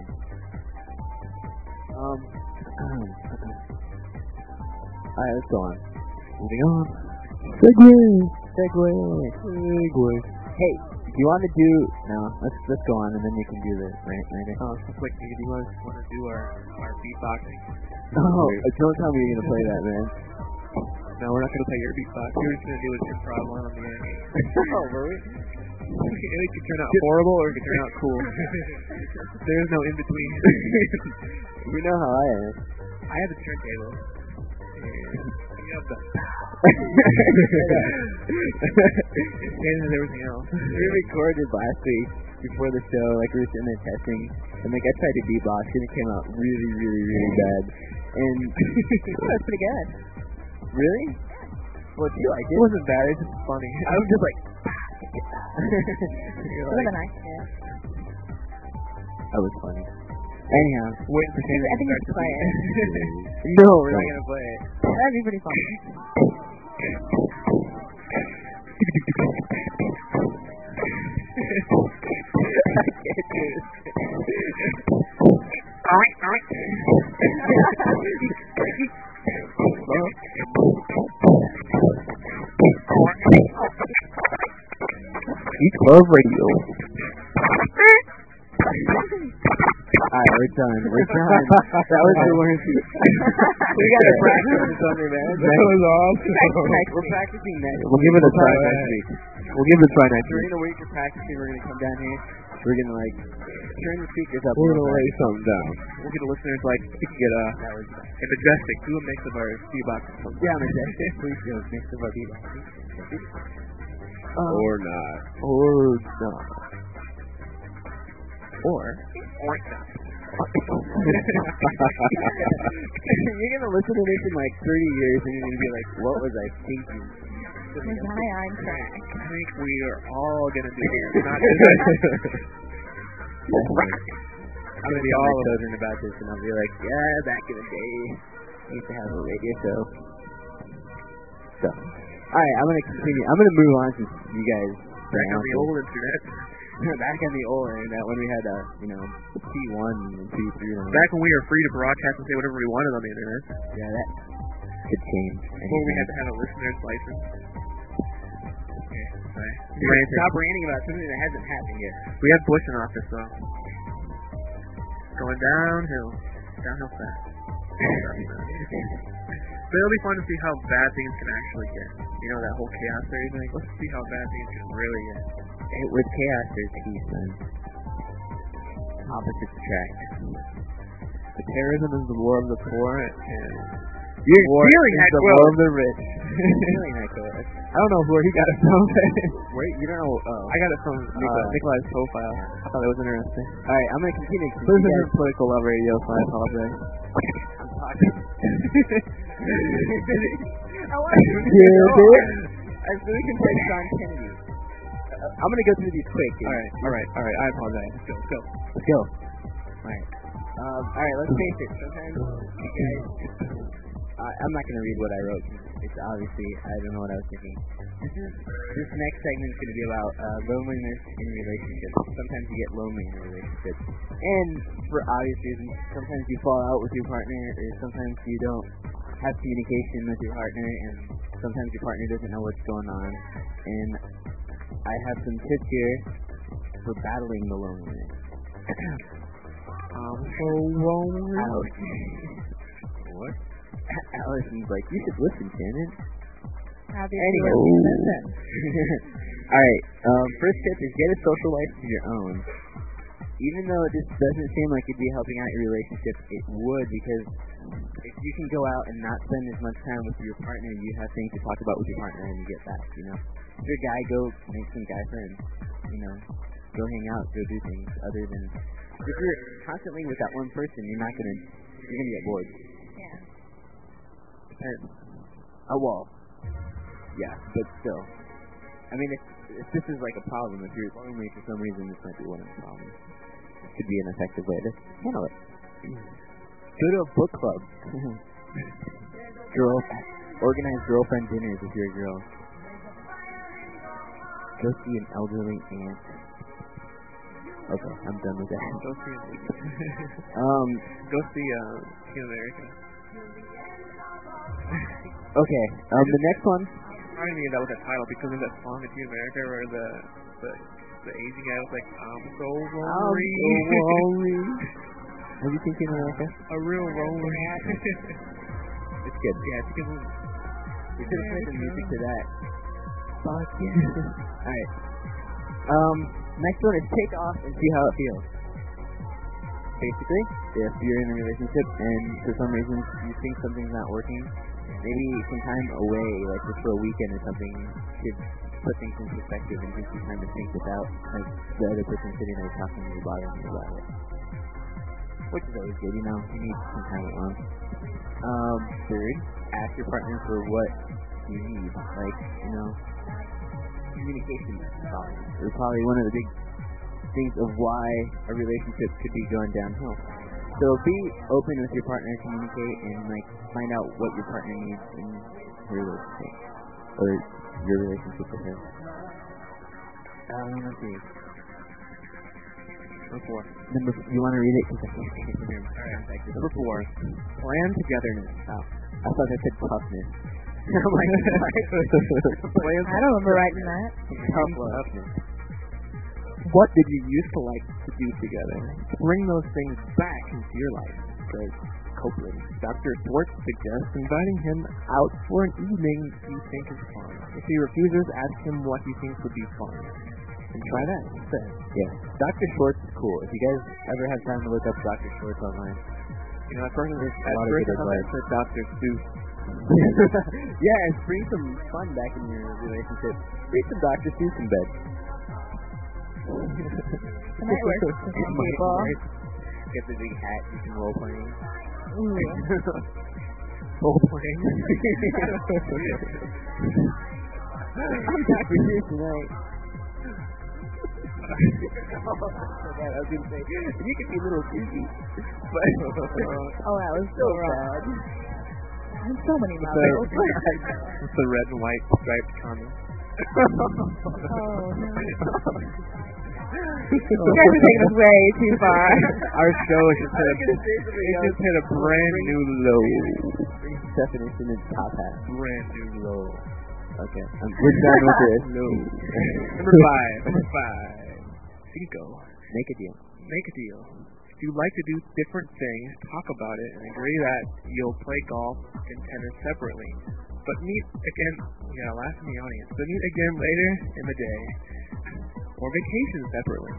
Alright, let's go on. Moving on. Segway. Hey, do you want to do? No, let's go on, and then you can do the rant later. Oh, so quick, do you want to do our beatboxing? Oh, don't tell me you're gonna play that, man. No, we're not gonna play your beatbox. We're just gonna do an improv one on the end. Oh, really? It could turn out horrible or it could turn out cool. There is no in between. You know how I am. I have a turntable. You have the. And everything else. We recorded last week before the show, like we were sitting there testing, and like I tried to beatbox and it came out really, really, really bad. And That's pretty good. really? Well, too, I It did. wasn't bad. It's just funny. I was just like, It would have been nice, yeah. that was funny. Anyhow, Waiting for Shannon I think to it's start play to it. no, We're not gonna play it. That'd be pretty fun. East Love Radio. Alright, we're done. That was the one. We got to practice this under, man. That was awesome. We're practicing next. We'll give it a try next week. We'll give it a try next week. During the week we're practicing, we're gonna come down here. We're gonna turn the speakers up. We're gonna lay something down. We'll get the listeners we can get a Majestic. Do a mix of our beatbox. Yeah, Majestic. Please do a mix of our beatbox. Or not. Or not. Or not. You're gonna listen to this in 30 years and you're gonna be like, what was I thinking? Was I on track? I think we are all gonna do this. Not just I'm gonna tell my children about this and I'll be like, yeah, back in the day, we used to have a radio show. So, alright, I'm gonna continue. I'm gonna move on since you guys back on the old internet. Back on the old internet when we had T1 and T3. Back when we were free to broadcast and say whatever we wanted on the internet. Yeah, that could change. Before we had to have a listener's license. Okay, sorry. Stop ranting about something that hasn't happened yet. We have Bush in office, though. Going downhill. Downhill fast. But it'll be fun to see how bad things can actually get. You know, that whole chaos theory thing? Let's see how bad things can really get. With chaos, there's peace, man. Opposites attract. The terrorism is the war of the poor, and you're stealing that the quote. War of the rich. Stealing that quote. I don't know where he got it from. Wait, you don't know? I got it from Nikolai's profile. I thought it was interesting. Alright, I'm gonna continue. This isn't Political Love Radio, so I apologize. I'm talking. I want to know. As we can play John Kennedy. I'm gonna go through these quick. Alright. I apologize. Let's go. Alright. Let's face it. Sometimes you guys. I'm not gonna read what I wrote. It's obviously I don't know what I was thinking. This next segment is gonna be about loneliness in relationships. Sometimes you get lonely in a relationship, and for obvious reasons, sometimes you fall out with your partner, or sometimes you don't have communication with your partner, and sometimes your partner doesn't know what's going on. And I have some tips here for battling the loneliness. I'm so lonely. Ouch. What? Allison's like, you should listen, Shannon. Anyway. Alright, first tip is get a social life of your own. Even though this doesn't seem like it'd be helping out your relationship, it would, because if you can go out and not spend as much time with your partner, you have things to talk about with your partner when you get back, you know? If you're a guy, go make some guy friends, you know? Go hang out, go do things other than... If you're constantly with that one person, you're gonna get bored. Yeah. Well, yeah, but still. I mean, if this is like a problem, if you're lonely for some reason, this might be one of the problems. This could be an effective way to handle it. Go to a book club. Organize girlfriend dinners if you're a girl. Go see an elderly aunt. Okay, I'm done with that. Go see Team America. Okay, the next one. I didn't even know that was a title because of that song in Team America where the Asian guy was like, I'm so lonely. Have you seen Team America? A real lonely. It's good. Yeah, it's a good movie. We should have played the music to that. Fuck yeah. Alright. Next one is take off and see how it feels. Basically, if you're in a relationship and for some reason you think something's not working, maybe some time away, like just for a weekend or something, should put things in perspective and give you time to think without like the other person sitting there talking to you bothering you about it. Which is always good, you know, you need some time alone. Third, ask your partner for what you need. Like, you know, communication is probably one of the big things of why a relationship could be going downhill. So be open with your partner, communicate, and like find out what your partner needs in her relationship or your relationship with her. Let's see. Number, you want to read it? Because I can't remember. Alright. Number 4. Plan togetherness. Oh, I thought I said toughness. I'm like, I don't remember writing that. toughness. What did you used to like to do together? Bring those things back into your life, says Copeland. Dr. Schwartz suggests inviting him out for an evening you think is fun. If he refuses, ask him what he thinks would be fun. And try that instead. Yeah. Dr. Schwartz is cool. If you guys ever have time to look up Dr. Schwartz online. You know, at first I thought I said Dr. Seuss. Yeah, bring some fun back in your relationship. Read some Dr. Seuss in bed. It might work for some people. Get the big hat, you can role playing. Ooh. Role playing. I'm not for you tonight. I was gonna say, you could be a little cheesy. But Oh, that was so wrong. There's so many levels. With the red and white striped condom. Oh, no. You guys are taking us way too far. Our show just hit a brand new low. Definition is top hat. Brand new low. Okay, we're done with this. No. Number 5. Cinco. Make a deal. Make a deal. If you like to do different things, talk about it and agree that you'll play golf and tennis separately. But meet again, laugh in the audience. But meet again later in the day. Or vacation separately.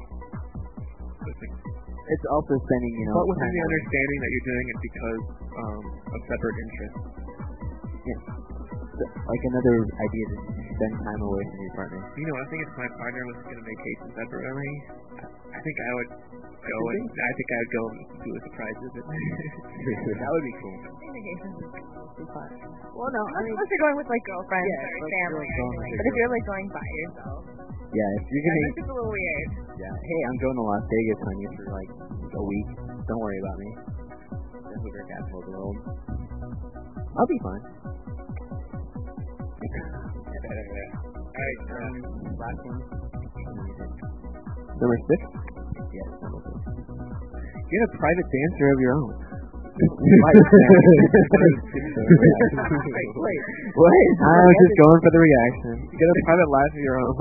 It's also spending, but within time the away. understanding that you're doing it because of separate interests. Yeah. Like another idea to spend time away from your partner. I think if my partner was going to vacation separately, I think I would go and do a surprise visit. That would be cool. Vacations is fun. Well, no, I mean, Unless you're going with like girlfriends Yeah, or like family or going anything. with But if you're like going by yourself, yeah, if you're that's gonna, just a little weird. yeah, hey, I'm going to Las Vegas, honey, for like a week. Don't worry about me. The Hoover capital of the world. I'll be fine. Alright, Last one. number 6. Yes, number 6. Get a private dancer of your own. Wait, what? I was just going for the reaction. Get a private life of your own.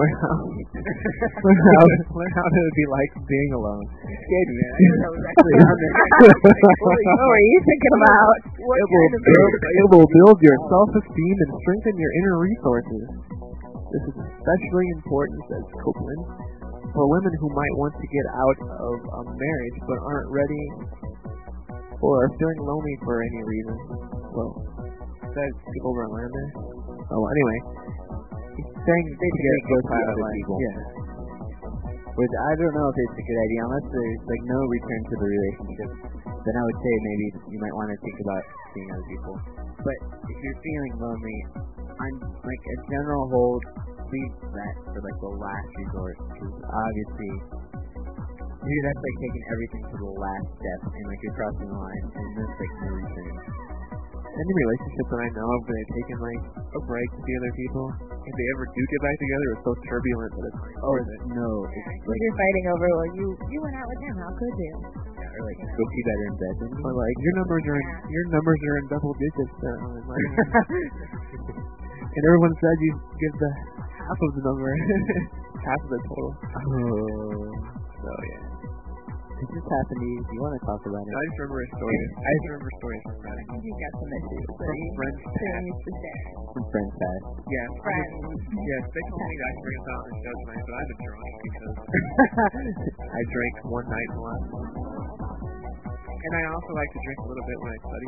Learn how to be like being alone. Scared me, man. I didn't know it was actually on there. What were you thinking about? It will build your self-esteem and strengthen your inner resources. This is especially important, says Copeland, for women who might want to get out of a marriage but aren't ready or are feeling lonely for any reason. Well, says people over Atlanta. Oh, anyway, he's saying They should go to other life. people. Yeah. Which I don't know if it's a good idea unless there's like no return to the relationship. Then I would say maybe you might want to think about seeing other people. But if you're feeling lonely, I'm like a general hold, leave that for like the last resort. Because obviously, that's like taking everything to the last step and like you're crossing the line and there's like no return. Any relationship that I know of where they've taken like a break to see other people, if they ever do get back together, it's so turbulent that it's like, No, it's Like you're fighting over, well, you went out with him, how could you? or like go see better in bed. or like your numbers are in double digits now, and like, and everyone said you give the half of the number, half of the total. So yeah. This just happened to you. Do you want to talk about it? I just remember a story. From that. I think you got some issues that From you friends past. needs to share. Some friends past. Yeah, Friends. Yes, they told me that I bring us out on the show tonight, but I've been drunk because I drank one night in the last month. And I also like to drink a little bit when I study.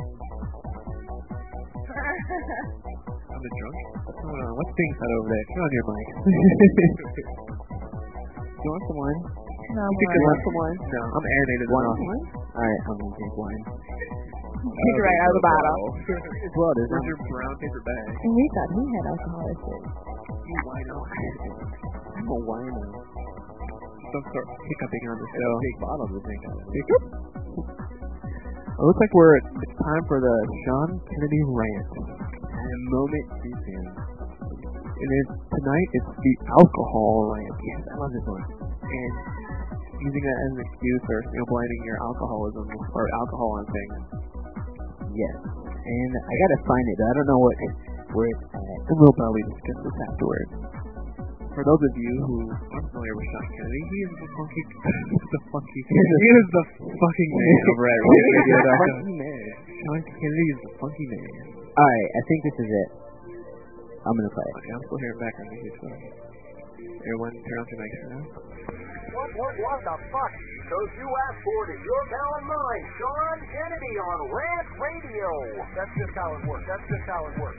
I'm a drunk. What's going on? What's being said over there? Turn on your mic. You want some wine? No, You think you want some wine? No, I'm aerated enough. Alright, I'm gonna drink wine. Take it right out of the bottle. Well, there's Where's your brown paper bag? And we thought he had alcohol issues. You wino. I'm a wino. Some sort of hiccuping on the Got show. a big bottle to drink out of. It looks like it's time for the Sean Kennedy rant. And a moment too soon. And tonight it's the alcohol rant. Yes, I love this one. And using that as an excuse or blaming your alcoholism or alcohol on things. Yes. And I gotta find it, but I don't know where it's at. And we'll probably discuss this afterwards. For those of you who aren't familiar with Sean Kennedy, he is the funky, he is the fucking man over at radio.com. Funky man. Sean Kennedy is the funky man. Alright, I think this is it. I'm gonna play it. Okay, I'm still hearing background music, so everyone turn off your mics for now. What the fuck? Those you asked for it is your pal and mine, Sean Kennedy on Rant Radio. That's just how it works.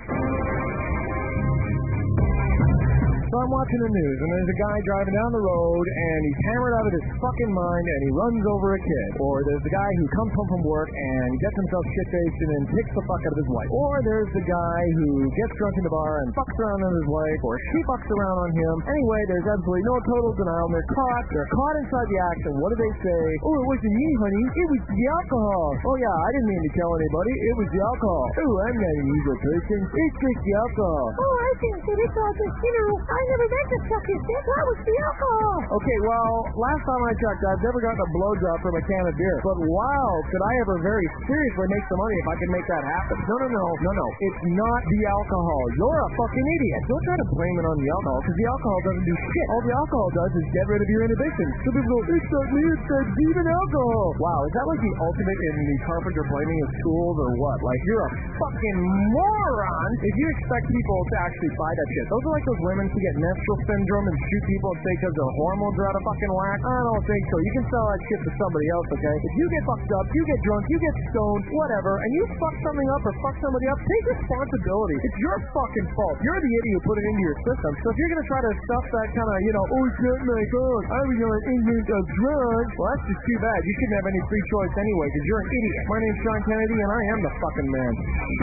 So I'm watching the news, and there's a guy driving down the road, and he's hammered out of his fucking mind, and he runs over a kid. Or there's the guy who comes home from work, and gets himself shit-faced, and then kicks the fuck out of his wife. Or there's the guy who gets drunk in the bar, and fucks around on his wife, or she fucks around on him. Anyway, there's absolutely no total denial, and they're caught inside the act, and what do they say? Oh, it wasn't me, honey, it was the alcohol. Oh yeah, I didn't mean to tell anybody, it was the alcohol. Oh, I'm not an evil person, it's just the alcohol. Oh, I think that it's all just, I never meant to suck his dick. That was the alcohol. Okay, well, last time I checked, I've never gotten a blowjob from a can of beer. But wow, could I ever very seriously make some money if I could make that happen? No. It's not the alcohol. You're a fucking idiot. Don't try to blame it on the alcohol, because the alcohol doesn't do shit. All the alcohol does is get rid of your inhibitions. So people go, it's not me, it's that demon alcohol. Wow, is that like the ultimate in the carpenter blaming of schools or what? Like, you're a fucking moron if you expect people to actually buy that shit. Those are like those women who get menstrual syndrome and shoot people and say because their hormones are out of fucking whack. I don't think so. You can sell that shit to somebody else, okay? If you get fucked up, you get drunk, you get stoned, whatever, and you fuck something up or fuck somebody up, take responsibility. It's your fucking fault. You're the idiot who put it into your system. So if you're going to try to stuff that kind of, oh, it's not my fault, I was on ignorant of drugs, well, that's just too bad. You shouldn't have any free choice anyway because you're an idiot. My name's Sean Kennedy, and I am the fucking man.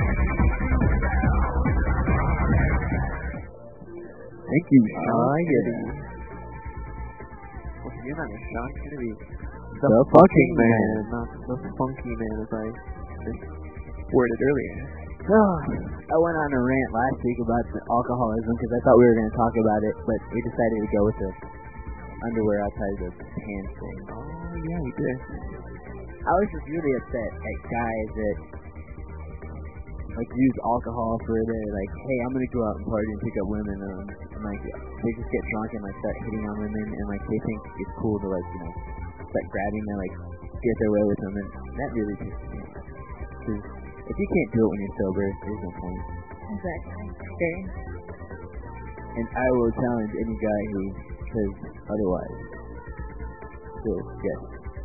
Thank you, Sean Kennedy. Once again, I'm Sean Kennedy. The fucking man, not the funky man, as I just worded earlier. I went on a rant last week about the alcoholism because I thought we were going to talk about it, but we decided to go with the underwear outside the pants thing. Oh, yeah, we did. I was just really upset at guys that use alcohol for like, hey, I'm gonna go out and party and pick up women, and like they just get drunk and start hitting on women, and like they think it's cool to start grabbing them, get their way with them, and that really pisses me off. Because if you can't do it when you're sober, there's no point. Exactly. Scary. And I will challenge any guy who says otherwise. So yes,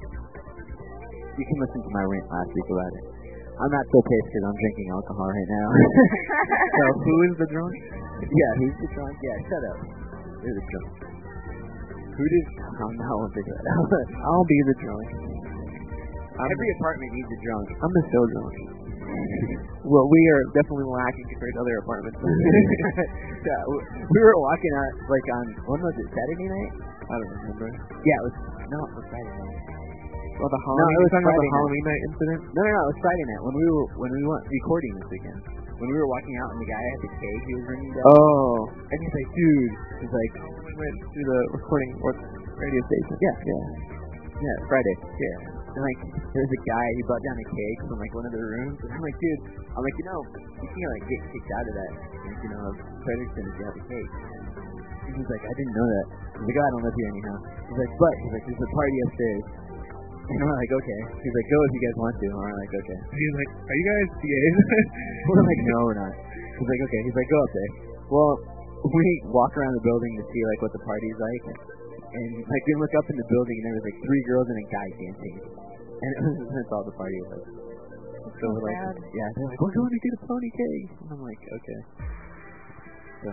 you can listen to my rant last week about it. I'm not so pissed because I'm drinking alcohol right now. So who is the drunk? Yeah, who's the drunk? Yeah, shut up. You're the drunk. Who did? I'm not one to figure that out. I'll be the drunk. Every apartment needs a drunk. I'm the show drunk. Well, we are definitely lacking compared to other apartments. Yeah, we were walking out on when was it? Saturday night? I don't remember. Yeah, it was Friday night. Oh, the Halloween. No, it was talking about Friday the Halloween night incident. No, it was Friday night when we went recording this weekend. When we were walking out and the guy had the cake he was ringing down. Oh, and he's like, dude, he's like, we went to the recording radio station. Yeah, Friday. Yeah. And there's a guy, he brought down a cake from one of the rooms, and I'm like, dude, you can get kicked out of that, Frederickson if you have a cake. And he's like, I didn't know that. He's like, oh, I don't live here anyhow. He's like, there's a party upstairs. And we're like, okay. He's like, go if you guys want to. And we're like, okay. He's like, are you guys gays? We're like, no, we're not. He's like, okay. He's like, go up there. Well, we walk around the building to see what the party's like. And we look up in the building and there was 3 girls and a guy dancing. And that's all the party was. So we're like, yeah, they're like, we're going to get a pony cake. And I'm like, okay. So,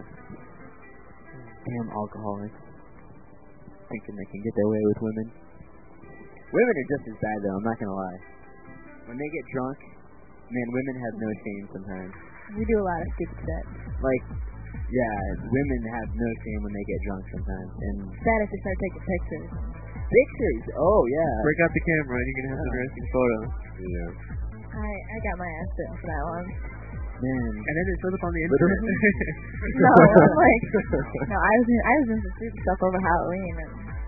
damn alcoholics. Thinking they can get their way with women. Women are just as bad, though. I'm not gonna lie. When they get drunk, man, women have no shame sometimes. We do a lot of stupid shit. Yeah, women have no shame when they get drunk sometimes. And bad if they start taking pictures. Pictures? Oh yeah. Break out the camera and you can have some interesting photos. Yeah. I got my ass down for that one. Man. And then it shows up on the internet. No, I was in some stupid stuff over Halloween and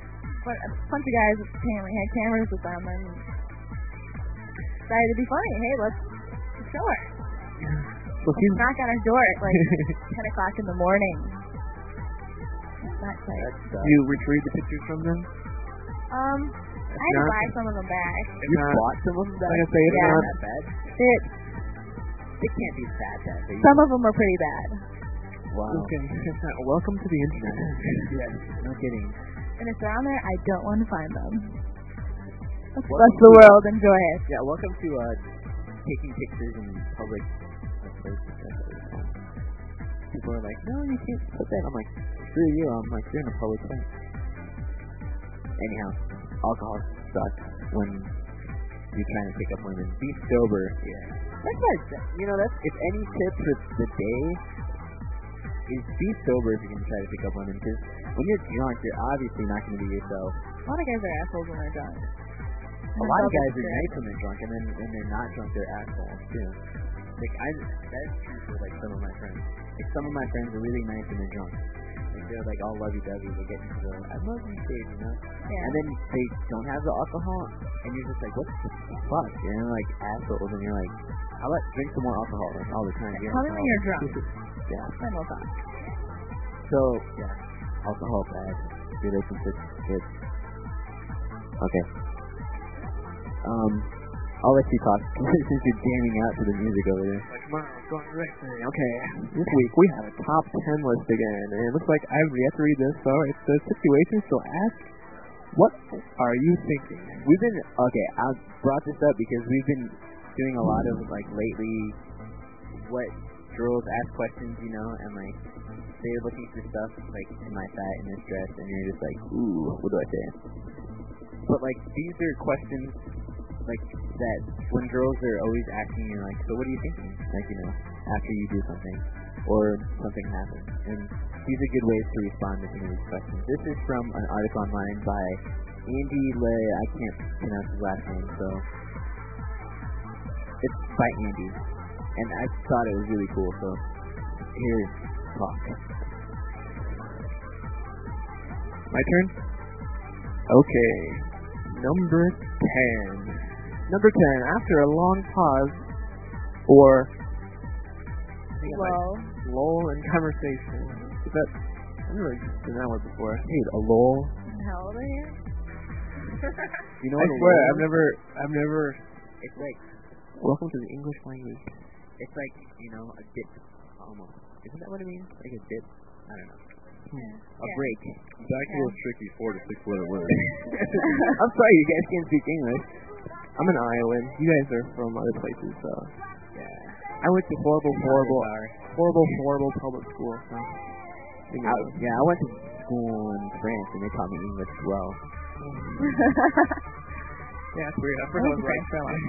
But a bunch of guys apparently had cameras with them and decided to be funny. Hey, let's show her. Well, she's Knock on her door at like 10 o'clock in the morning. That's not tight. You retrieve the pictures from them? I had to buy some of them back. You bought some of them back? Like I say, it's Yeah. not that bad. It can't be that bad. Some of them were pretty bad. Wow. Okay. Welcome to the internet. Yes, no kidding. And if they're on there, I don't want to find them. Let's Welcome let the to- world enjoy it. Yeah, welcome to taking pictures in public places. People are like, no, you can't put that. I'm like, screw you. I'm like, you're in a public place. Anyhow, alcohol sucks when you're trying to pick up women. Be sober. Yeah. That's what that's if any tip for the day is be sober if you're going to try to pick up women. Because when you're drunk, you're obviously not going to be yourself. A lot of guys are assholes when they're drunk. A lot of guys are nice when they're drunk, and then when they're not drunk, they're assholes too. Like that's true for like some of my friends. Like some of my friends are really nice when they're drunk. Like they're like all lovey-dovey. They get into the I love you stage, you know. Yeah. And then they don't have the alcohol, and you're just like, what the fuck? And they're like assholes, and you're like, how about drink some more alcohol like, all the time? Tell me when you're drunk. Yeah. Then we'll talk. So yeah, alcohol bad. Relationships good. Okay. I'll let you talk since you're jamming out to the music over there. Like, tomorrow, going right thing. Okay, this week we have a top 10 list again, and it looks like I've yet to read this, so it's the situation, so ask, what are you thinking? I brought this up because we've been doing a lot of, like, lately, what girls ask questions, and, like, they're looking for stuff, like, in my fat and this dress, and you're just like, ooh, what do I say? But, like, these are questions, like, that when girls are always asking you, like, so what are you thinking? Like, after you do something, or something happens. And these are good ways to respond to some of these questions. This is from an article online by Andy Le, I can't pronounce his last name, so it's by Andy. And I thought it was really cool, so here's talk. My turn? Okay. Number 10. Number 10, after a long pause or lull in conversation. I've never done that one before. Dude, a lull. How old are you? You know I what? swear, I've never. It's like, Welcome to the English language. it's like, a dip, almost. Isn't that what it means? Like a dip? I don't know. A break. It's actually a tricky 4 to 6 letter word. I'm sorry, you guys can't speak English. I'm an Iowan. You guys are from other places, so. Yeah. I went to horrible public school, so. I went to school in France, and they taught me English as well. Yeah, it's weird. I forgot I was right.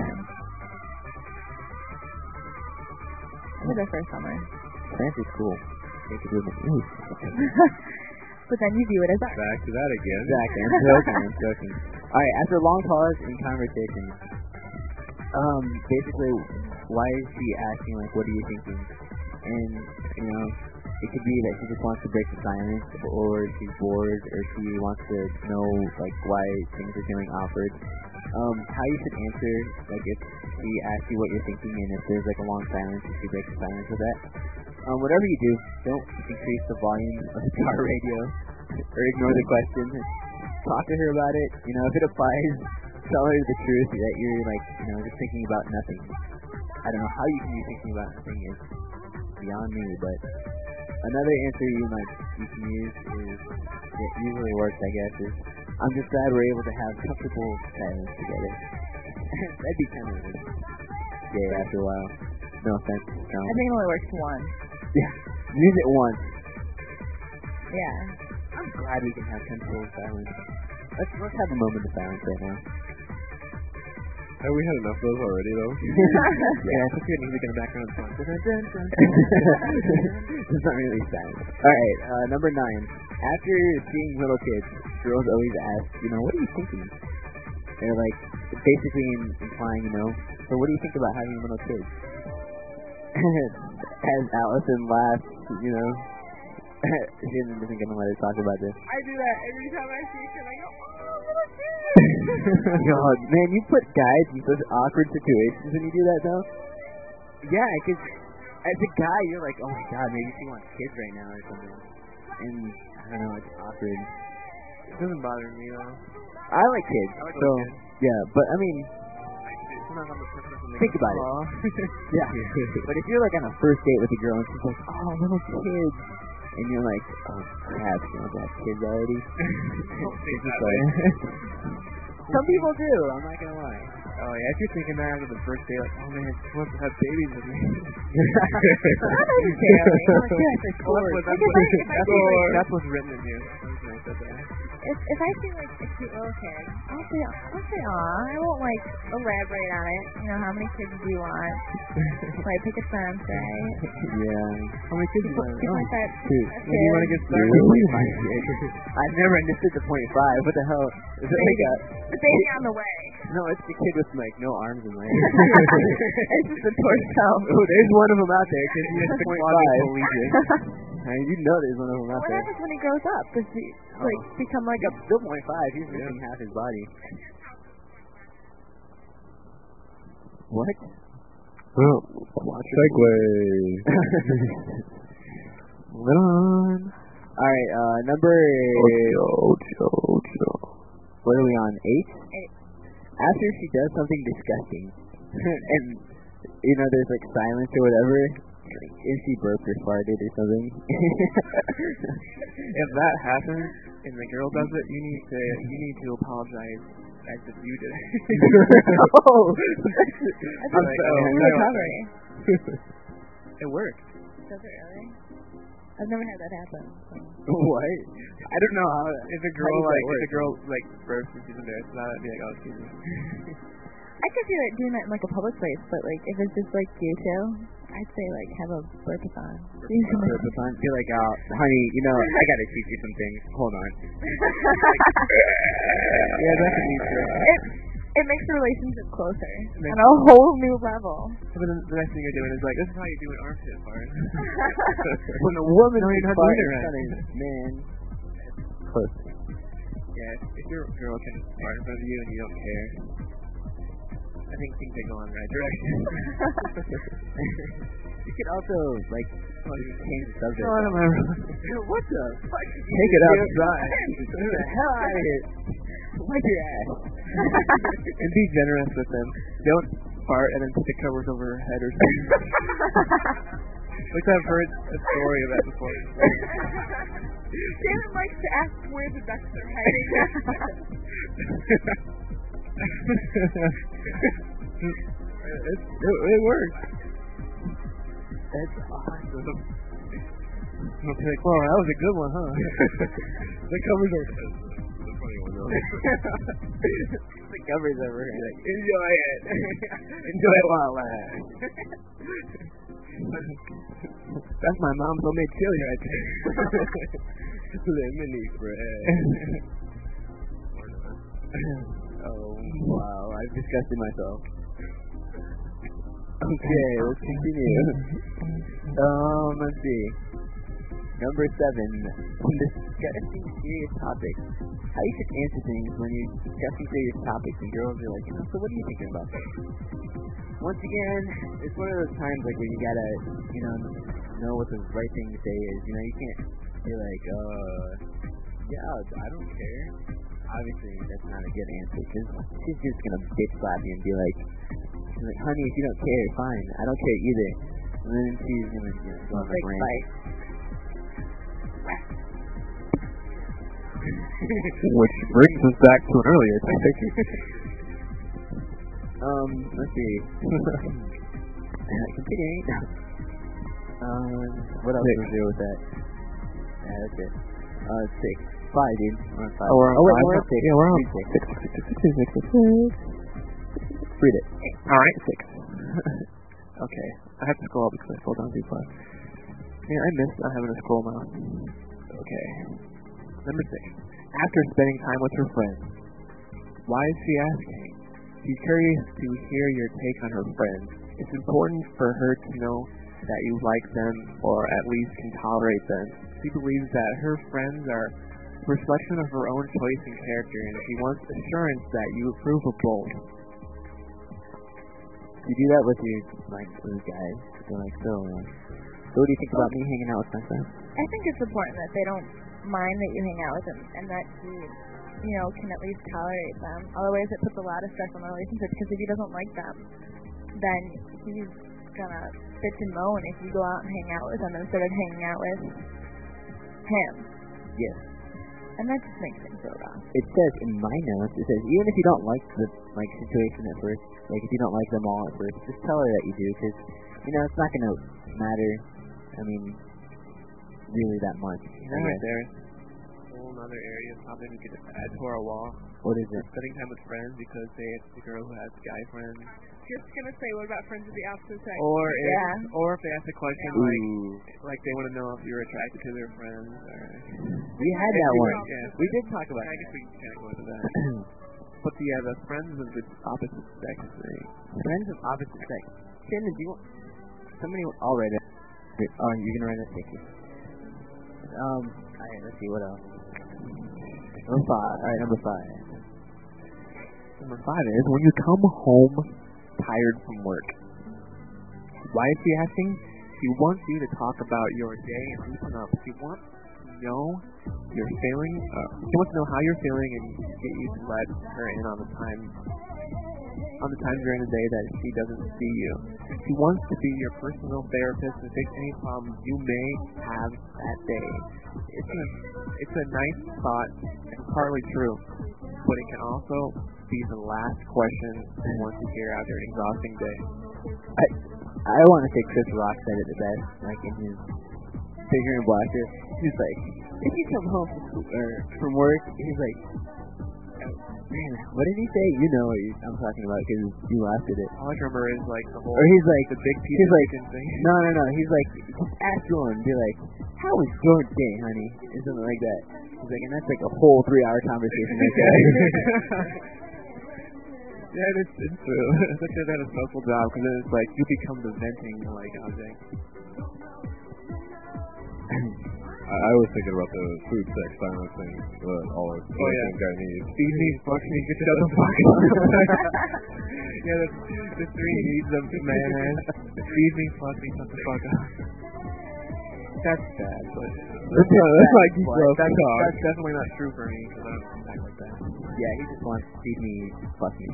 I did there for a summer. France is cool. They could do it. But then you view it as art. Back to that again. Exactly. I'm joking. Alright, after a long pause in conversation, basically, why is she asking, like, what are you thinking? And, it could be that she just wants to break the silence, or she's bored, or she wants to know, like, why things are feeling awkward. How you should answer, like, if she asks you what you're thinking, and if there's, like, a long silence, if she breaks the silence with that. Whatever you do, don't increase the volume of the car radio, or ignore the question. Talk to her about it. If it applies, tell her the truth that you're, like, just thinking about nothing. I don't know how you can be thinking about nothing is beyond me, but another answer you can use is, it usually works, I guess, is, I'm just glad we're able to have comfortable silence together. That'd be kind of gay after a while. No offense. No. I think it only works once. Yeah. Use it once. Yeah. I'm glad we can have comfortable silence. Let's have a moment of silence right now. Have we had enough of those already, though? Yeah, I think we had music in the background. It's not really silent. Alright, number 9. After seeing little kids, girls always ask, what are you thinking? They're like, basically implying, so what do you think about having little kids? As Allison laughs, she isn't going to let her talk about this. I do that every time I see a kid. I go, oh. was serious. God, man, you put guys in such awkward situations when you do that, though. Yeah, because as a guy, you're like, oh my god, maybe she wants kids right now or something. And I don't know, it's awkward. It doesn't bother me though. I like kids, I like so kids. yeah, but I mean, Sometimes I'm the person that think about it. Yeah, but if you're like on a first date with a girl and she's like, oh, little kids, and you're like, oh crap, she wants to have kids already. It's just like, some people do. I'm not gonna lie. Oh yeah, if you're thinking that after the first day, like, oh man, she wants to have babies with me. Not necessarily. Oh, yes, of course. That's what's written in here. If I see like a cute little kid, I'll say aw. I won't like elaborate on it. You know, how many kids do you want? Like pick a sense, right? Yeah. How many kids do you want? People like that. Two. When do you want to get started? I've never understood the 0.5. What the hell? Is it like a... The baby on the way. No, it's the kid with like no arms and legs. It's just a torso. Oh, there's one of them out there because he's It's the 0.5. You know there's one of them out What there. happens when he grows up? Does he like become like a? Still 0.5. He's missing half his body. What? Well, segue. Moving on. Alright, number... What are we on? 8? After she does something disgusting, and, you know, there's like silence or whatever, if she burped or farted or something. If that happens and the girl does it, you need to apologize as if you did it. Oh! That's recovery. It works. Does it really? I've never had that happen. So. What? I don't know how. If a girl burps and she's embarrassed about it, I'd be like, oh, excuse me. I could do it doing that in like a public place, but like if it's just like you two, I'd say like have a burpathon. Burpathon? Be like, oh, honey, you know, I gotta teach you some things. Hold on. Yeah, that could be true. It makes the relationship closer on a whole new level. But then the next thing you're doing is like, this is how you do an armpit fart. When a woman No, you're not farts, doing it right. Man, close. Yeah, if your girl can fart in front of you and you don't care, I think things are going in the right direction. You could also, like, change the subject. What the fuck? Take it outside. Get the hell out of here. Wipe your ass. And be generous with them. Don't fart and then put the covers over her head or something. Like I've heard a story of that before. Shannon likes to ask where the ducks are hiding. It works. That's awesome. I'll be like, whoa, that was a good one, huh? The covers are... The covers over here. Like, enjoy it. Enjoy it while it lasts. That's my mom's homemade chili right there. Lemony bread. Oh, wow. I've disgusted myself. Okay, let's continue. Let's see. Number 7. When discussing serious topics. How you should answer things when you're discussing serious topics and girls are like, so what are you thinking about this? Once again, it's one of those times like where you gotta, know what the right thing to say is. You can't be like, yeah, I don't care. Obviously, that's not a good answer because she's just gonna bitch slap you and be like, honey, if you don't care, fine. I don't care either. And then she's gonna go on the rant. Which brings us back to an earlier topic. Let's see. Continuing. What else was there with that? Yeah, that's it. 6. 5, dude. We're on 5. Oh, we're on 5? We're on 6. Yeah, we're on 6. Read it. Alright, 6. Okay. I have to scroll up because I scrolled down too far. Man, I miss not having a scroll mouse. Okay. Number 6. After spending time with her friends. Why is she asking? She's curious to hear your take on her friends. It's important for her to know that you like them or at least can tolerate them. She believes that her friends are reflection of her own choice and character, and he wants assurance that you approve of both. You do that with your those guys. They're like, so what do you think about me hanging out with my friends? I think it's important that they don't mind that you hang out with them, and that you can at least tolerate them. Otherwise, it puts a lot of stress on the relationship, because if he doesn't like them, then he's gonna bitch and moan if you go out and hang out with him instead of hanging out with him. Yes. And that just makes things go wrong. It says in my notes, it says even if you don't like the situation at first, like if you don't like them all at first, just tell her that you do, because it's not gonna matter. I mean, really that much. Right there. A whole other area of topic we could add to our wall. What is it? Spending time with friends because it's the girl who has guy friends. Just gonna say, what about friends of the opposite sex? Or if they ask a question like they want to know if you're attracted to their friends. Or we had that one. Yeah, we did talk about. I guess we can kind of go into that. But the friends of the opposite sex thing. Friends of opposite sex. Shannon, do you want somebody? I'll write it. Oh, you're gonna write it. Thank you. Alright, let's see what else. Number 5. Alright, number 5. Number 5 is when you come home tired from work. Why is she asking? She wants you to talk about your day and loosen up. She wants to know your feeling. She wants to know how you're feeling and get you to let her in on the times during the day that she doesn't see you. She wants to be your personal therapist and fix any problems you may have that day. It's a nice thought and partly true, but it can also be the last question you want to hear after an exhausting day. I want to say Chris Rock said it the best, like in his Bigger and Blacker. He's like, if you come home from work, he's like, man, what did he say? You know what I'm talking about because you laughed at it. All I remember is like the whole. Or he's like the big piece he's of like, chicken thing. No. He's like, just ask Jordan. Be like, how was your day, honey? And something like that. He's like, and that's like a whole 3-hour conversation right there. Yeah, it's true. It's like that a stressful job because it's like you become the venting object. I was thinking about the food sex silence thing, all our guy needs. Feed me, fuck me, get shut the fuck up. Yeah, the 3 needs of man has. Feed me, fuck me, shut the fuck up. That's bad, but that's definitely not true for me because I don't act like that. Yeah, he just wants to feed me, fuck me.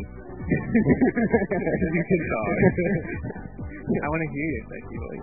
You can talk. I want to hear you sexually.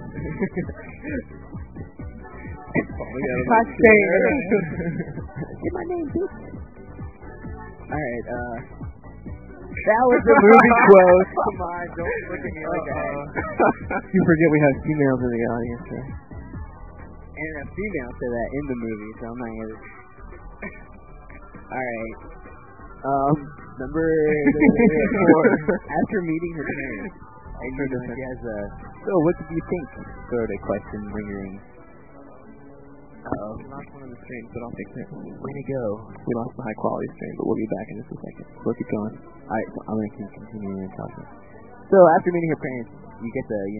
Get my name, bitch. Alright, that was the movie quote. Come on, don't look at me like that. You forget we have females in the audience, right? And a female said that in the movie, so I'm not gonna. Alright. Number 4. After meeting her parents, and she has a so what did you think sort of question lingering. We lost one of the streams, but I'll fix it. Way to go. We lost the high quality stream, but we'll be back in just a second. So keep going. Alright, so I'm going to keep continuing talking. So after meeting her parents, you get the,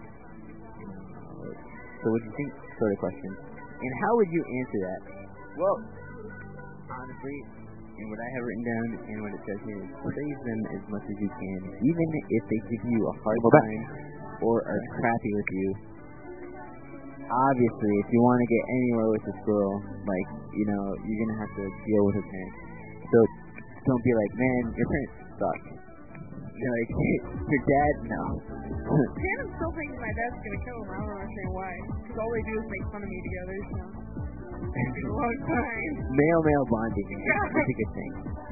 so what do you think sort of question. And how would you answer that? Well, honestly, and what I have written down and what it says here is praise them as much as you can, even if they give you a hard time or are crappy with you. Obviously, if you want to get anywhere with this girl, you're going to have to deal with her parents. So don't be like, man, your parents suck. You're like, your dad, no. Shannon's still thinking my dad's gonna kill him. I don't understand why. Because all they do is make fun of me together, so. It's a long time. Male bonding is a good thing.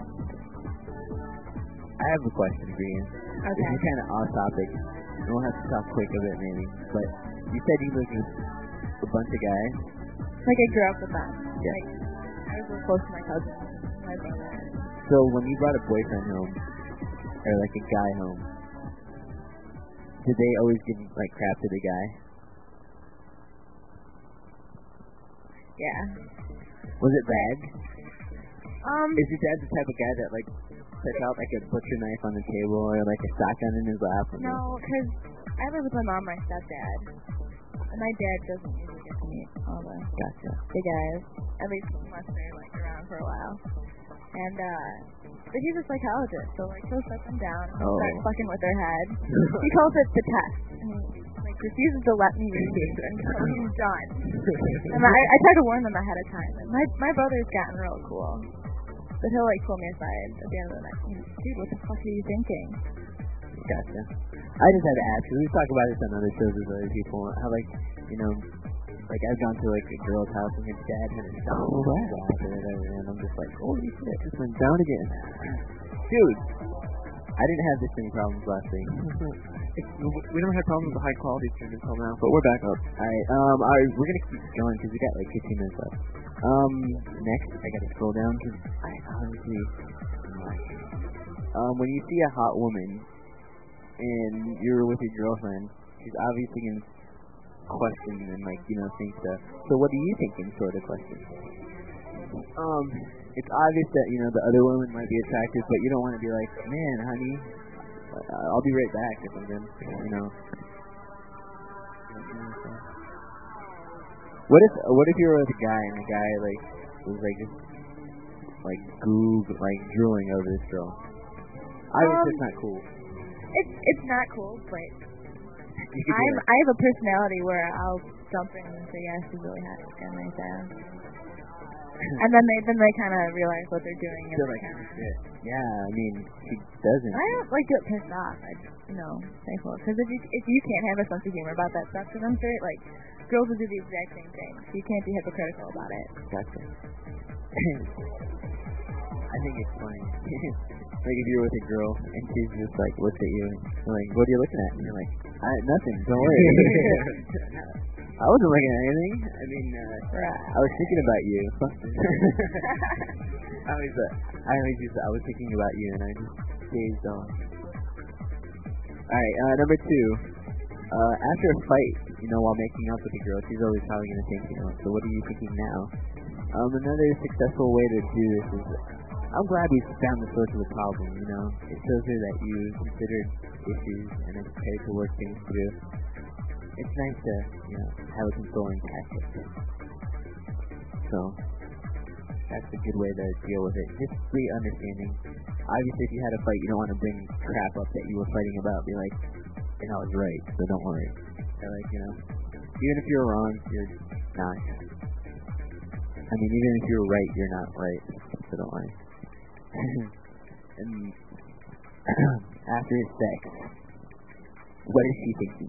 I have a question for you. Okay. This is kind of off topic. We'll have to talk quick of it maybe. But you said you lived with a bunch of guys. Like I grew up with them. Yeah. I was real close to my cousins, my brother. So when you brought a boyfriend home, or a guy home, did they always give crap to the guy? Yeah. Was it bad? Is your dad the type of guy that sets out a butcher knife on the table or a shotgun in his lap? No, because I live with my mom and my stepdad, and my dad doesn't usually get to meet all the gotcha. guys, at least unless they're around around for a while. And, but he's a psychologist, so, like, he'll set them down and start fucking with their head. He calls it the test. And he, like, refuses to let me read it until he's done. And I try to warn them ahead of time. And my brother's gotten real cool. But he'll, like, pull me aside at the end of the night. Dude, what the fuck are you thinking? Gotcha. I just had to ask, because we talk about this on other shows with other people, how, like, you know, like, I've gone to, like, a girl's house and her dad had a stone or whatever, and I'm just like, holy shit, this went down again. Dude, I didn't have this many problems last week. We never had problems with the high quality stream until now, but we're back up. Alright, we're gonna keep going, because we got, like, 15 minutes left. Next, I gotta scroll down, because I honestly, when you see a hot woman, and you're with your girlfriend, she's obviously going to question and, like, you know, think stuff. So what are you thinking, sort of question? It's obvious that, you know, the other woman might be attractive, but you don't want to be like, man, honey, I'll be right back or something, you know. What if you were with a guy and the guy, like, was, like, just, like, drooling over this girl? Obviously it's not cool. It's not cool, but I have a personality where I'll jump in and say, yeah, she's really hot, she's got a nice ass. And then they kind of realize what they're doing. They're like, shit. Yeah, I mean, she doesn't. I don't like get pissed off. I just, you know, thankful. Because if you can't have a sense of humor about that stuff, because I'm sure, like, girls will do the exact same thing. So you can't be hypocritical about it. Gotcha. I think it's funny. Like, if you're with a girl and she's just like looks at you and like, what are you looking at? And you're like, nothing, don't worry. I wasn't looking at anything. I mean, I was thinking about you. I was thinking about you, and I just gazed on. Alright, number 2. After a fight, you know, while making up with a girl, she's always probably going to think, you know, so what are you thinking now? Another successful way to do this is, I'm glad we found the source of the problem, you know. It shows her that you considered issues and are prepared to work things through. It's nice to, you know, have a consoling tactic. So, that's a good way to deal with it. Just be understanding. Obviously, if you had a fight, you don't want to bring crap up that you were fighting about. Be like, and I was right, so don't worry. Or like, you know, even if you're wrong, you're not. I mean, even if you're right, you're not right, so don't worry. And after sex, what is she thinking?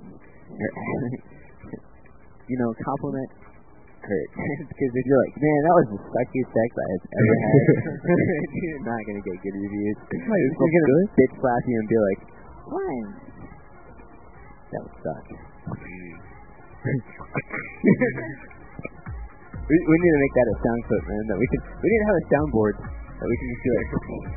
You know, compliment her. Because if you're like, man, that was the suckiest sex I have ever had, you're not going to get good reviews. She's going to bitch slap you and be like, fine. That would suck. We need to make that a sound clip, man. We need to have a soundboard that we can just do it.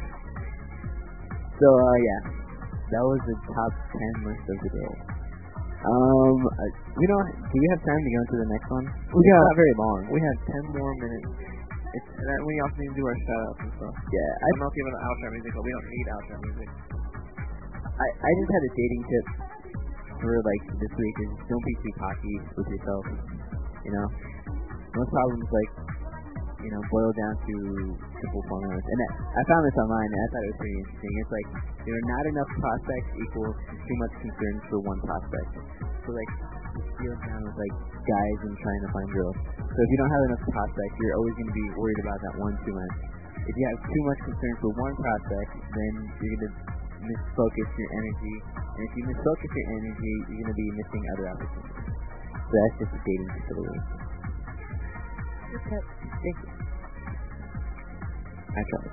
So, yeah. That was the top 10 list of the day. You know, do we have time to go into the next one? It's not very long. We have 10 more minutes. We also need to do our shout-outs and stuff. Yeah. I don't know if you have an outro music, but we don't need outro music. I just had a dating tip for, like, this week is don't be too cocky with yourself. You know? Most problems, like, you know, boil down to simple formulas. And I found this online, and I thought it was pretty interesting. It's like, you know, not enough prospects equals too much concern for one prospect. So, like, it deals down with, like, guys and trying to find girls. So if you don't have enough prospects, you're always going to be worried about that one too much. If you have too much concern for one prospect, then you're going to misfocus your energy. And if you misfocus your energy, you're going to be missing other opportunities. So that's just a dating tip of the week. Thank you. I tried.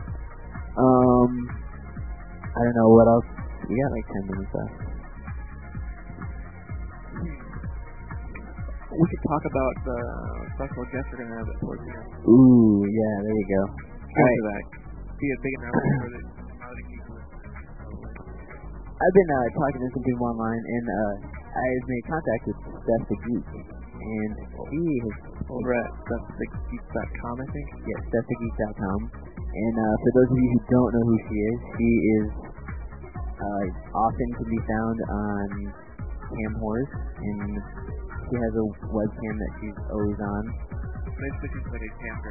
I don't know what else. We got like 10 minutes left. We could talk about the special guest we're gonna have at 4 p.m. Ooh, yeah, there you go. Alright. That. Be a big announcement for the commodity people. I've been talking to some people online, and I've made contact with Steph the Geek, and he is over at StephTheGeek.com, I think. Yeah, StephTheGeek.com. And for those of you who don't know who she is often can be found on Cam Horse, and she has a webcam that she's always on. Basically, she's like a cam girl.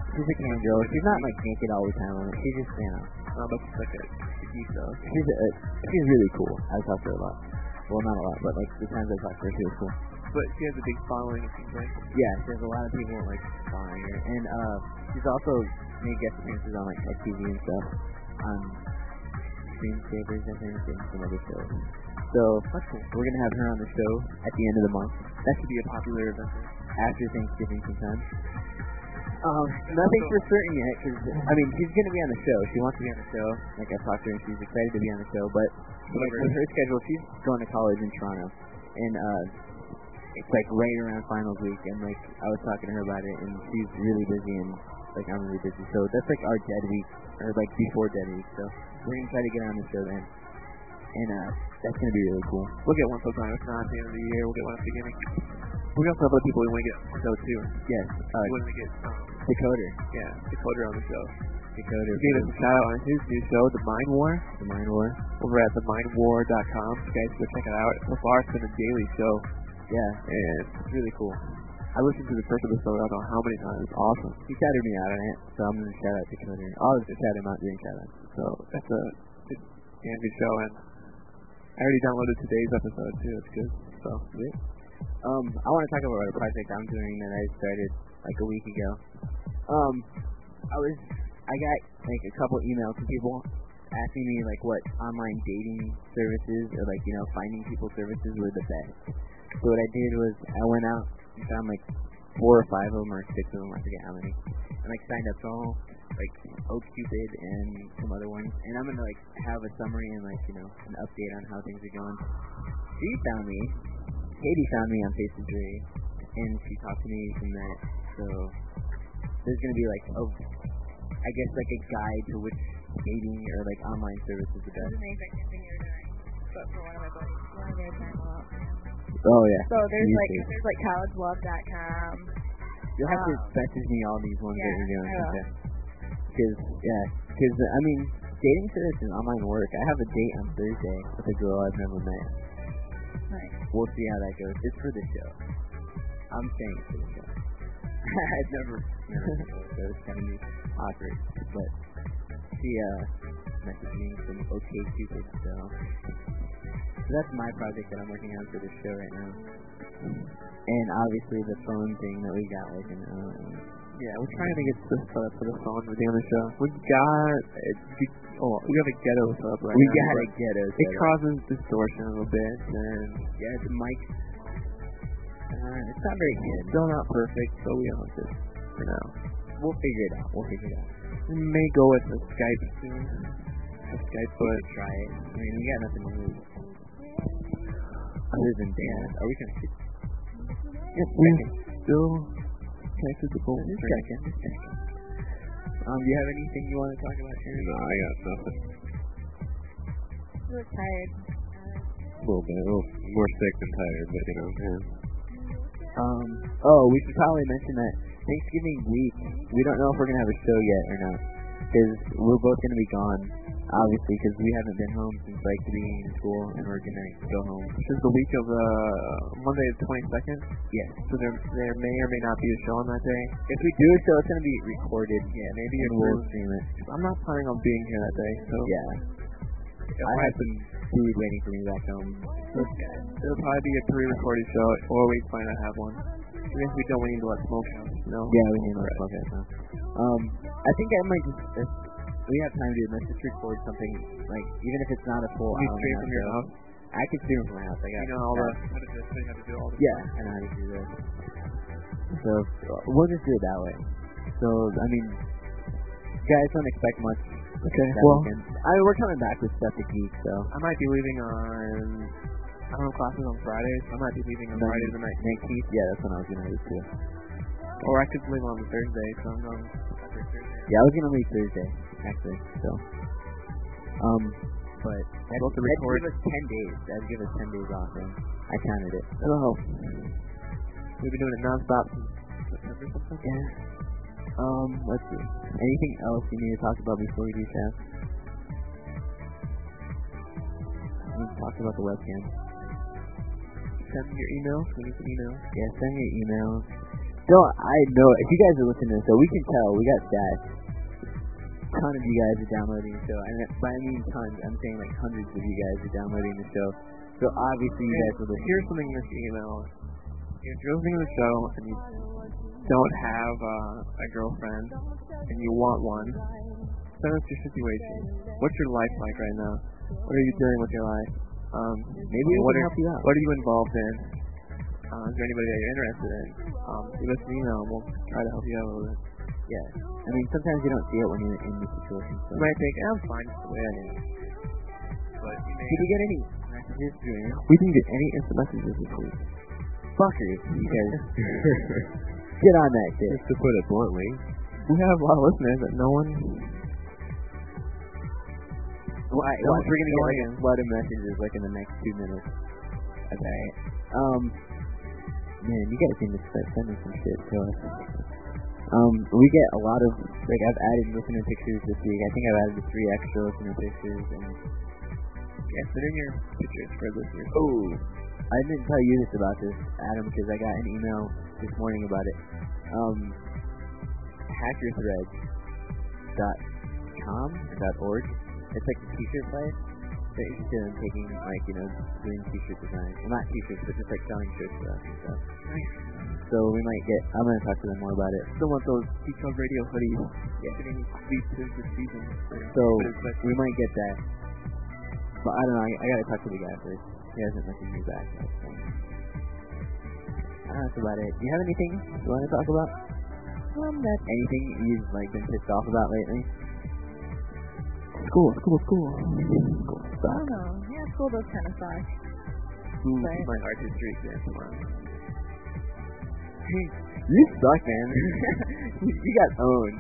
She's a cam girl. She's not like naked all the time. She's just, you know. But she's like a geek though. She's really cool. I talk to her a lot. Well, not a lot, but like the times I talk to her, she was cool. But she has a big following, it seems like. Yeah, she has a lot of people like following her, and she's also made guest appearances on like TV and stuff on Screensavers, I think, and some other shows. So that's cool. We're gonna have her on the show at the end of the month. That should be a popular event after Thanksgiving sometime. Nothing for certain yet, because I mean she's gonna be on the show. She wants to be on the show. Like I talked to her, and she's excited to be on the show. But like with her schedule, she's going to college in Toronto, and it's like right around finals week. And like I was talking to her about it, and she's really busy, and like I'm really busy. So that's like our dead week, or like before dead week. So we're gonna try to get her on the show then, and that's gonna be really cool. We'll get one sometime. If not at the end of the year, we'll get one at the beginning. We also have other people we want to get on the show too. Yes. We want to get Decoder. Yeah, Decoder on the show. Decoder. He gave us a shout out on his new show, The Mind War. The Mind War. Over at themindwar.com. You guys go check it out. So far, it's been a daily show. Yeah. And it's really cool. I listened to the first episode, I don't know how many times. It's awesome. He shouted me out on it, so I'm going to shout out Decoder. I'll just shout him out during shout out. So that's a good, damn good show. And I already downloaded today's episode too. It's good. So, yeah. I want to talk about a project I'm doing that I started like a week ago. I got like a couple emails from people asking me like what online dating services or like, you know, finding people services were the best. So what I did was I went out and found like 4 or 5 of them or 6 of them, I forget how many, and like signed up to all like OkCupid and some other ones. And I'm gonna like have a summary and like, you know, an update on how things are going. Katie found me on Facebook, and she talked to me from that. So there's gonna be like I guess like a guide to which dating or like online service is the best. That's the exact same thing you were doing, but for one of my buddies. One of their time off. Oh yeah. So there's like collegelove.com. You'll have to message me all these ones that you're doing. Okay. Because I mean, dating service and online work. I have a date on Thursday with a girl I've never met. Nice. We'll see how that goes. It's for the show. I'm saying it's for the show. I've never so it's kind of awkward. But she messaged me from OkCupid, so that's my project that I'm working on for this show right now. And obviously the phone thing that we got working on. Yeah, we're trying to get this set up for the phone for the other show. We have a ghetto set up right now. We got a ghetto set up. It causes distortion a little bit, and yeah, the mic. It's not very good. Still not perfect, so we don't this for now. We'll figure it out. We may go with the Skype soon. But try it. I mean, we got nothing to lose. Other than Dan, are we connected? Yep, we're still connected to both. Just checking. Do you have anything you want to talk about here? No, I got nothing. You look tired. A little bit. More sick than tired, but you know. Yeah. We should probably mention that Thanksgiving week, we don't know if we're going to have a show yet or not. Because we're both going to be gone, obviously, because we haven't been home since like the beginning of school, and we're going to go home. This is the week of Monday the 22nd? Yes. So there may or may not be a show on that day. If we do a show, it's going to be recorded. Yeah, maybe we'll stream it. I'm not planning on being here that day, so. Yeah. I have some food waiting for me back home. It'll probably be a pre-recorded show, or we might not have one. Even if we don't, we need to let smoke out, you know? Yeah, we need to let smoke out now. I think I might just, if we have time to do it, let's just record something, like, even if it's not a full hour. Stream from your house? I can stream from my house. I got all the, how to do all this. Yeah, I know how to do that. So, we'll just do it that way. So, I mean, guys, don't expect much. Okay, well, we're coming back with Stuff to Geek, so. I might be leaving on, I don't know, classes on Fridays. I might be leaving on Friday the 19th. Yeah, that's when I was going to leave too. Or I could leave on Thursday, so I'm going after Thursday. Yeah, I was going to leave Thursday, actually, so. But that'd give us 10 days. That'd give us 10 days off, and I counted it. Oh. We've been doing it non-stop since September or something? Yeah. Let's see. Anything else you need to talk about before we do that? We talked about the webcam. Send me your emails. We need some emails. Yeah, send me your emails. I know if you guys are listening to this, so we can tell. We got stats. A ton of you guys are downloading the show, and by I mean tons, I'm saying like hundreds of you guys are downloading the show. So obviously you guys will listen. Here's something in this email. If you're listening to the show and you don't have a girlfriend and you want one, send us your situation. What's your life like right now? What are you doing with your life? Maybe we can help you out. What are you involved in? Is there anybody that you're interested in? Give us an email and we'll try to help you out a little bit. Yeah. I mean, sometimes you don't see it when you're in this situation. So. You might think, I'm fine just the way I am. But did you get any messages? We didn't get any instant messages this week. Fuckers, you guys. Get on that shit. Just to put it bluntly. We have a lot of listeners that no one... We're going to get like a flood of messages like in the next 2 minutes. Okay. Man, you guys need to start sending some shit to us. We get a lot of, like, I've added listener pictures this week. I think I've added 3 extra listener pictures. And yeah, send in your pictures for listeners. Oh, I didn't tell you this about this, Adam, because I got an email this morning about it. Hackerthreads.com.org. It's like a t-shirt site. They're interested in taking, like, doing t-shirt design. Well, not t-shirts, but just like selling shirts for us and stuff. Nice. So we might get, I'm going to talk to them more about it. Still want those Detailed Radio hoodies. Yeah. Getting sweet this season. So we might get that. But I don't know, I got to talk to the guy first. He hasn't messaged me back yet. So. That's about it. Do you have anything you want to talk about? Anything you've, like, been pissed off about lately? School. I don't know. Yeah, school does kind of suck. But my art history exam tomorrow. You suck, man. You got owned.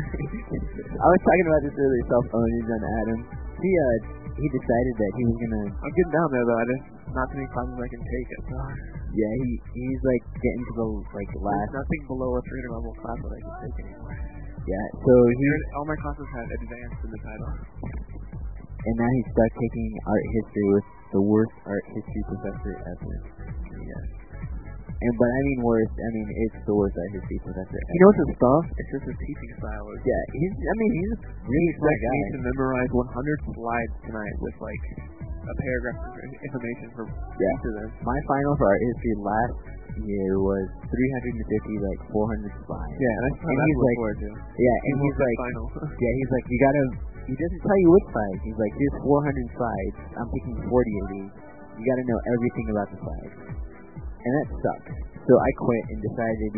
I was talking about this earlier, self-owning on Adam. He decided that he was gonna... I'm getting down there, though. There's not too many classes I can take it. So. Yeah, he's, like, getting to the, like, last... There's nothing below a 300 level class that I can take anymore. Yeah, so all my classes have advanced in the title. And now he's stuck taking art history with the worst art history professor ever. Yeah. But I mean worst, it's the worst art history professor ever. He knows his stuff, it's just his teaching style. Yeah, he's a really smart guy. He needs to memorize 100 slides tonight with, like, a paragraph of information for each of them. My final for art history last year was 350, like 400 slides. Yeah, and that's like, yeah, and he's like, final. Yeah, he's like, you gotta. He doesn't tell you which slides. He's like, here's 400 slides. I'm picking 40 of these. You gotta know everything about the slides, and that sucks. So I quit and decided,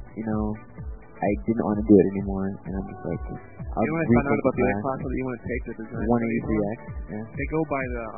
I didn't want to do it anymore, and I'm just like, I'll you want to find out about the other class that you want to take the design 183X. Yeah. They go by the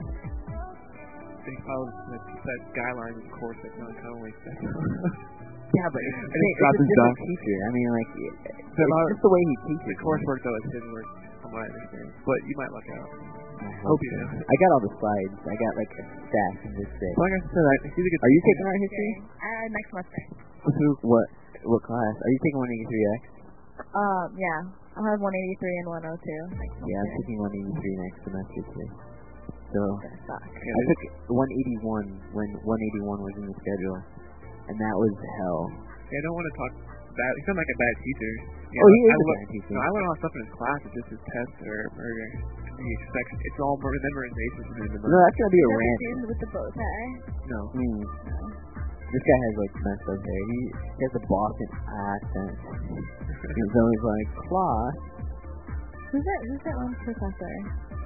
they follow the set guidelines of course that John Conway said. Yeah, but it's a different teacher. It's just the way he teaches. The coursework though is his work, from what I understand. But you might luck out. I hope you do. I got all the slides. I got like a stack of this thing. Like I said, are you taking art history? Next semester. What class? Are you taking 183X? Yeah. I'll have 183 and 102 next semester. Yeah, I'm taking 183 next semester too. So I took 181 when 181 was in the schedule, and that was hell. Yeah, I don't want to talk bad. He's not like a bad teacher. Yeah, he is a bad teacher. No, I learned a lot of stuff in his class. It's just his tests or he expects. It's all memorization for him. No, that's gonna be a rant. With the bow tie. No. This guy has like messed up hair. He has a Boston accent. He's always like, Class. Who's that one professor?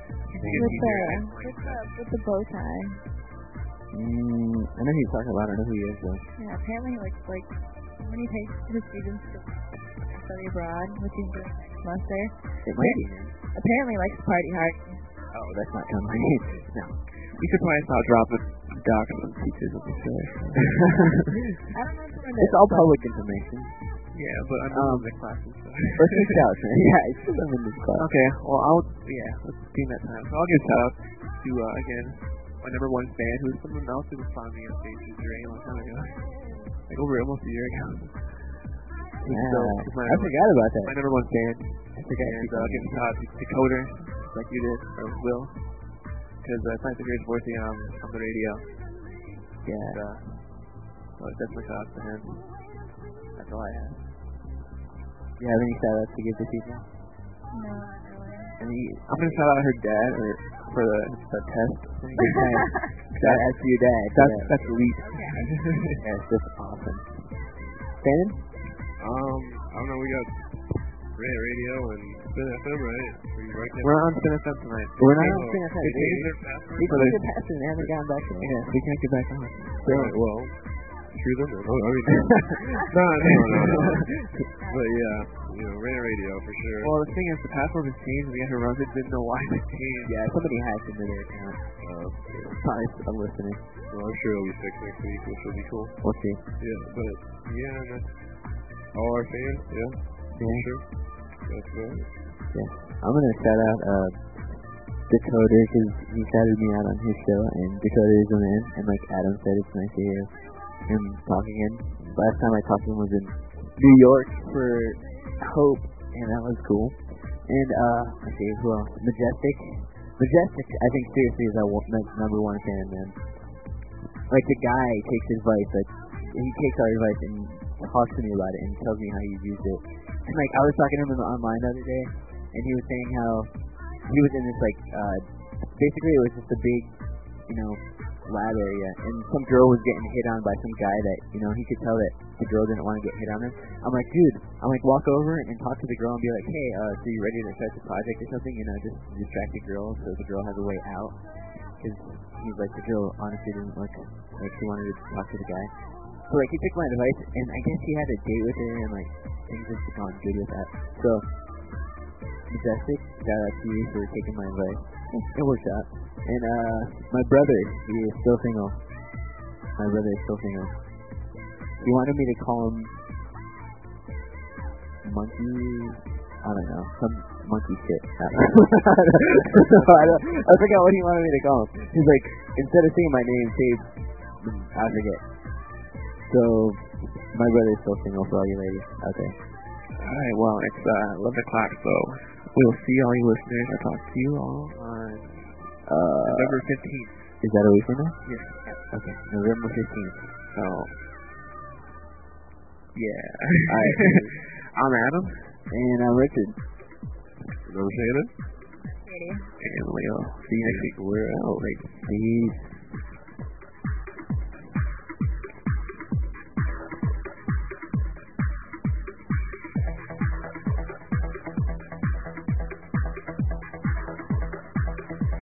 With the bow tie. I know he's talking about. I know who he is though. Yeah, apparently he likes when he takes his students to study abroad, which he's doing next semester. It might be. Apparently he likes to party hard. Oh, that's not coming. No. You should probably stop dropping docs on teachers of the show. I don't know. It's all public information. Yeah, but I'm in the classes. So. Let's give shout-outs, man. Yeah, it's still in this class. Okay, well, let's do that time. So I'll give shout-outs to, again, my number one fan, who's someone else who was following me on Facebook a long time ago. Like almost a year ago. I forgot about that. My number one fan. I forgot. And I'll give shout-out to Coder, like you did, or Will. Because it's nice to hear his voice on the radio. Yeah. And, so definitely shout-out to him. That's all I have. Do you have any shout outs to give to people? No, not really. I'm gonna shout out her dad for the test. Shout out to your dad. That's elite. Yes, that's awesome. Shannon? I don't know. We got Rant Radio and Spin FM, right? We're on Spin FM tonight. We're not on Spin FM. They changed their password. People changed their password and haven't gotten back to me. Yes, we can't get back on. So, well, screw them. No, I mean, no. But yeah, Rant Radio for sure. Well, the thing is, the password was changed. The guy who runs it didn't know why it changed. Yeah, somebody hacked into their account. Probably a listener. Well, I'm sure it'll be fixed next week, which will be cool. We'll see. Yeah, but yeah, that's all our fans. Yeah, for sure. That's right. Yeah, I'm gonna shout out Dakota because he shouted me out on his show, and Dakota is a man. And like Adam said, it's nice to hear him talking again. Last time I talked to him was in New York for Hope, and that was cool. And let's see, who else? Majestic, I think seriously is my number one fan, man. Like the guy takes advice, like he takes our advice and talks to me about it and tells me how he's used it. And like I was talking to him online the other day, and he was saying how he was in this like basically it was just a big, lab area, and some girl was getting hit on by some guy that, he could tell that the girl didn't want to get hit on him. I'm like, dude, walk over and talk to the girl and be like, hey, so you ready to start the project or something? Just distract the girl so the girl has a way out. Because he's like, the girl honestly didn't look like she wanted to talk to the guy. So like he took my advice, and I guess he had a date with her, and like things have gone good with that. So Majestic, shout out to you for taking my advice. It worked out. And my brother, he is still single. He wanted me to call him Monkey, I don't know, some monkey shit. I forgot what he wanted me to call him. He's like, instead of saying my name, say, I forget. So, my brother is still single for all you ladies out there. Alright, well, it's 11 o'clock, so we'll see all you listeners. I'll talk to you all on November 15th. Is that a week from now? Yes. Okay, November 15th. So, yeah. Alright. I'm Adam. And I'm Richard. Remember Shannon? Katie. And we'll see you next week. We're out. Peace.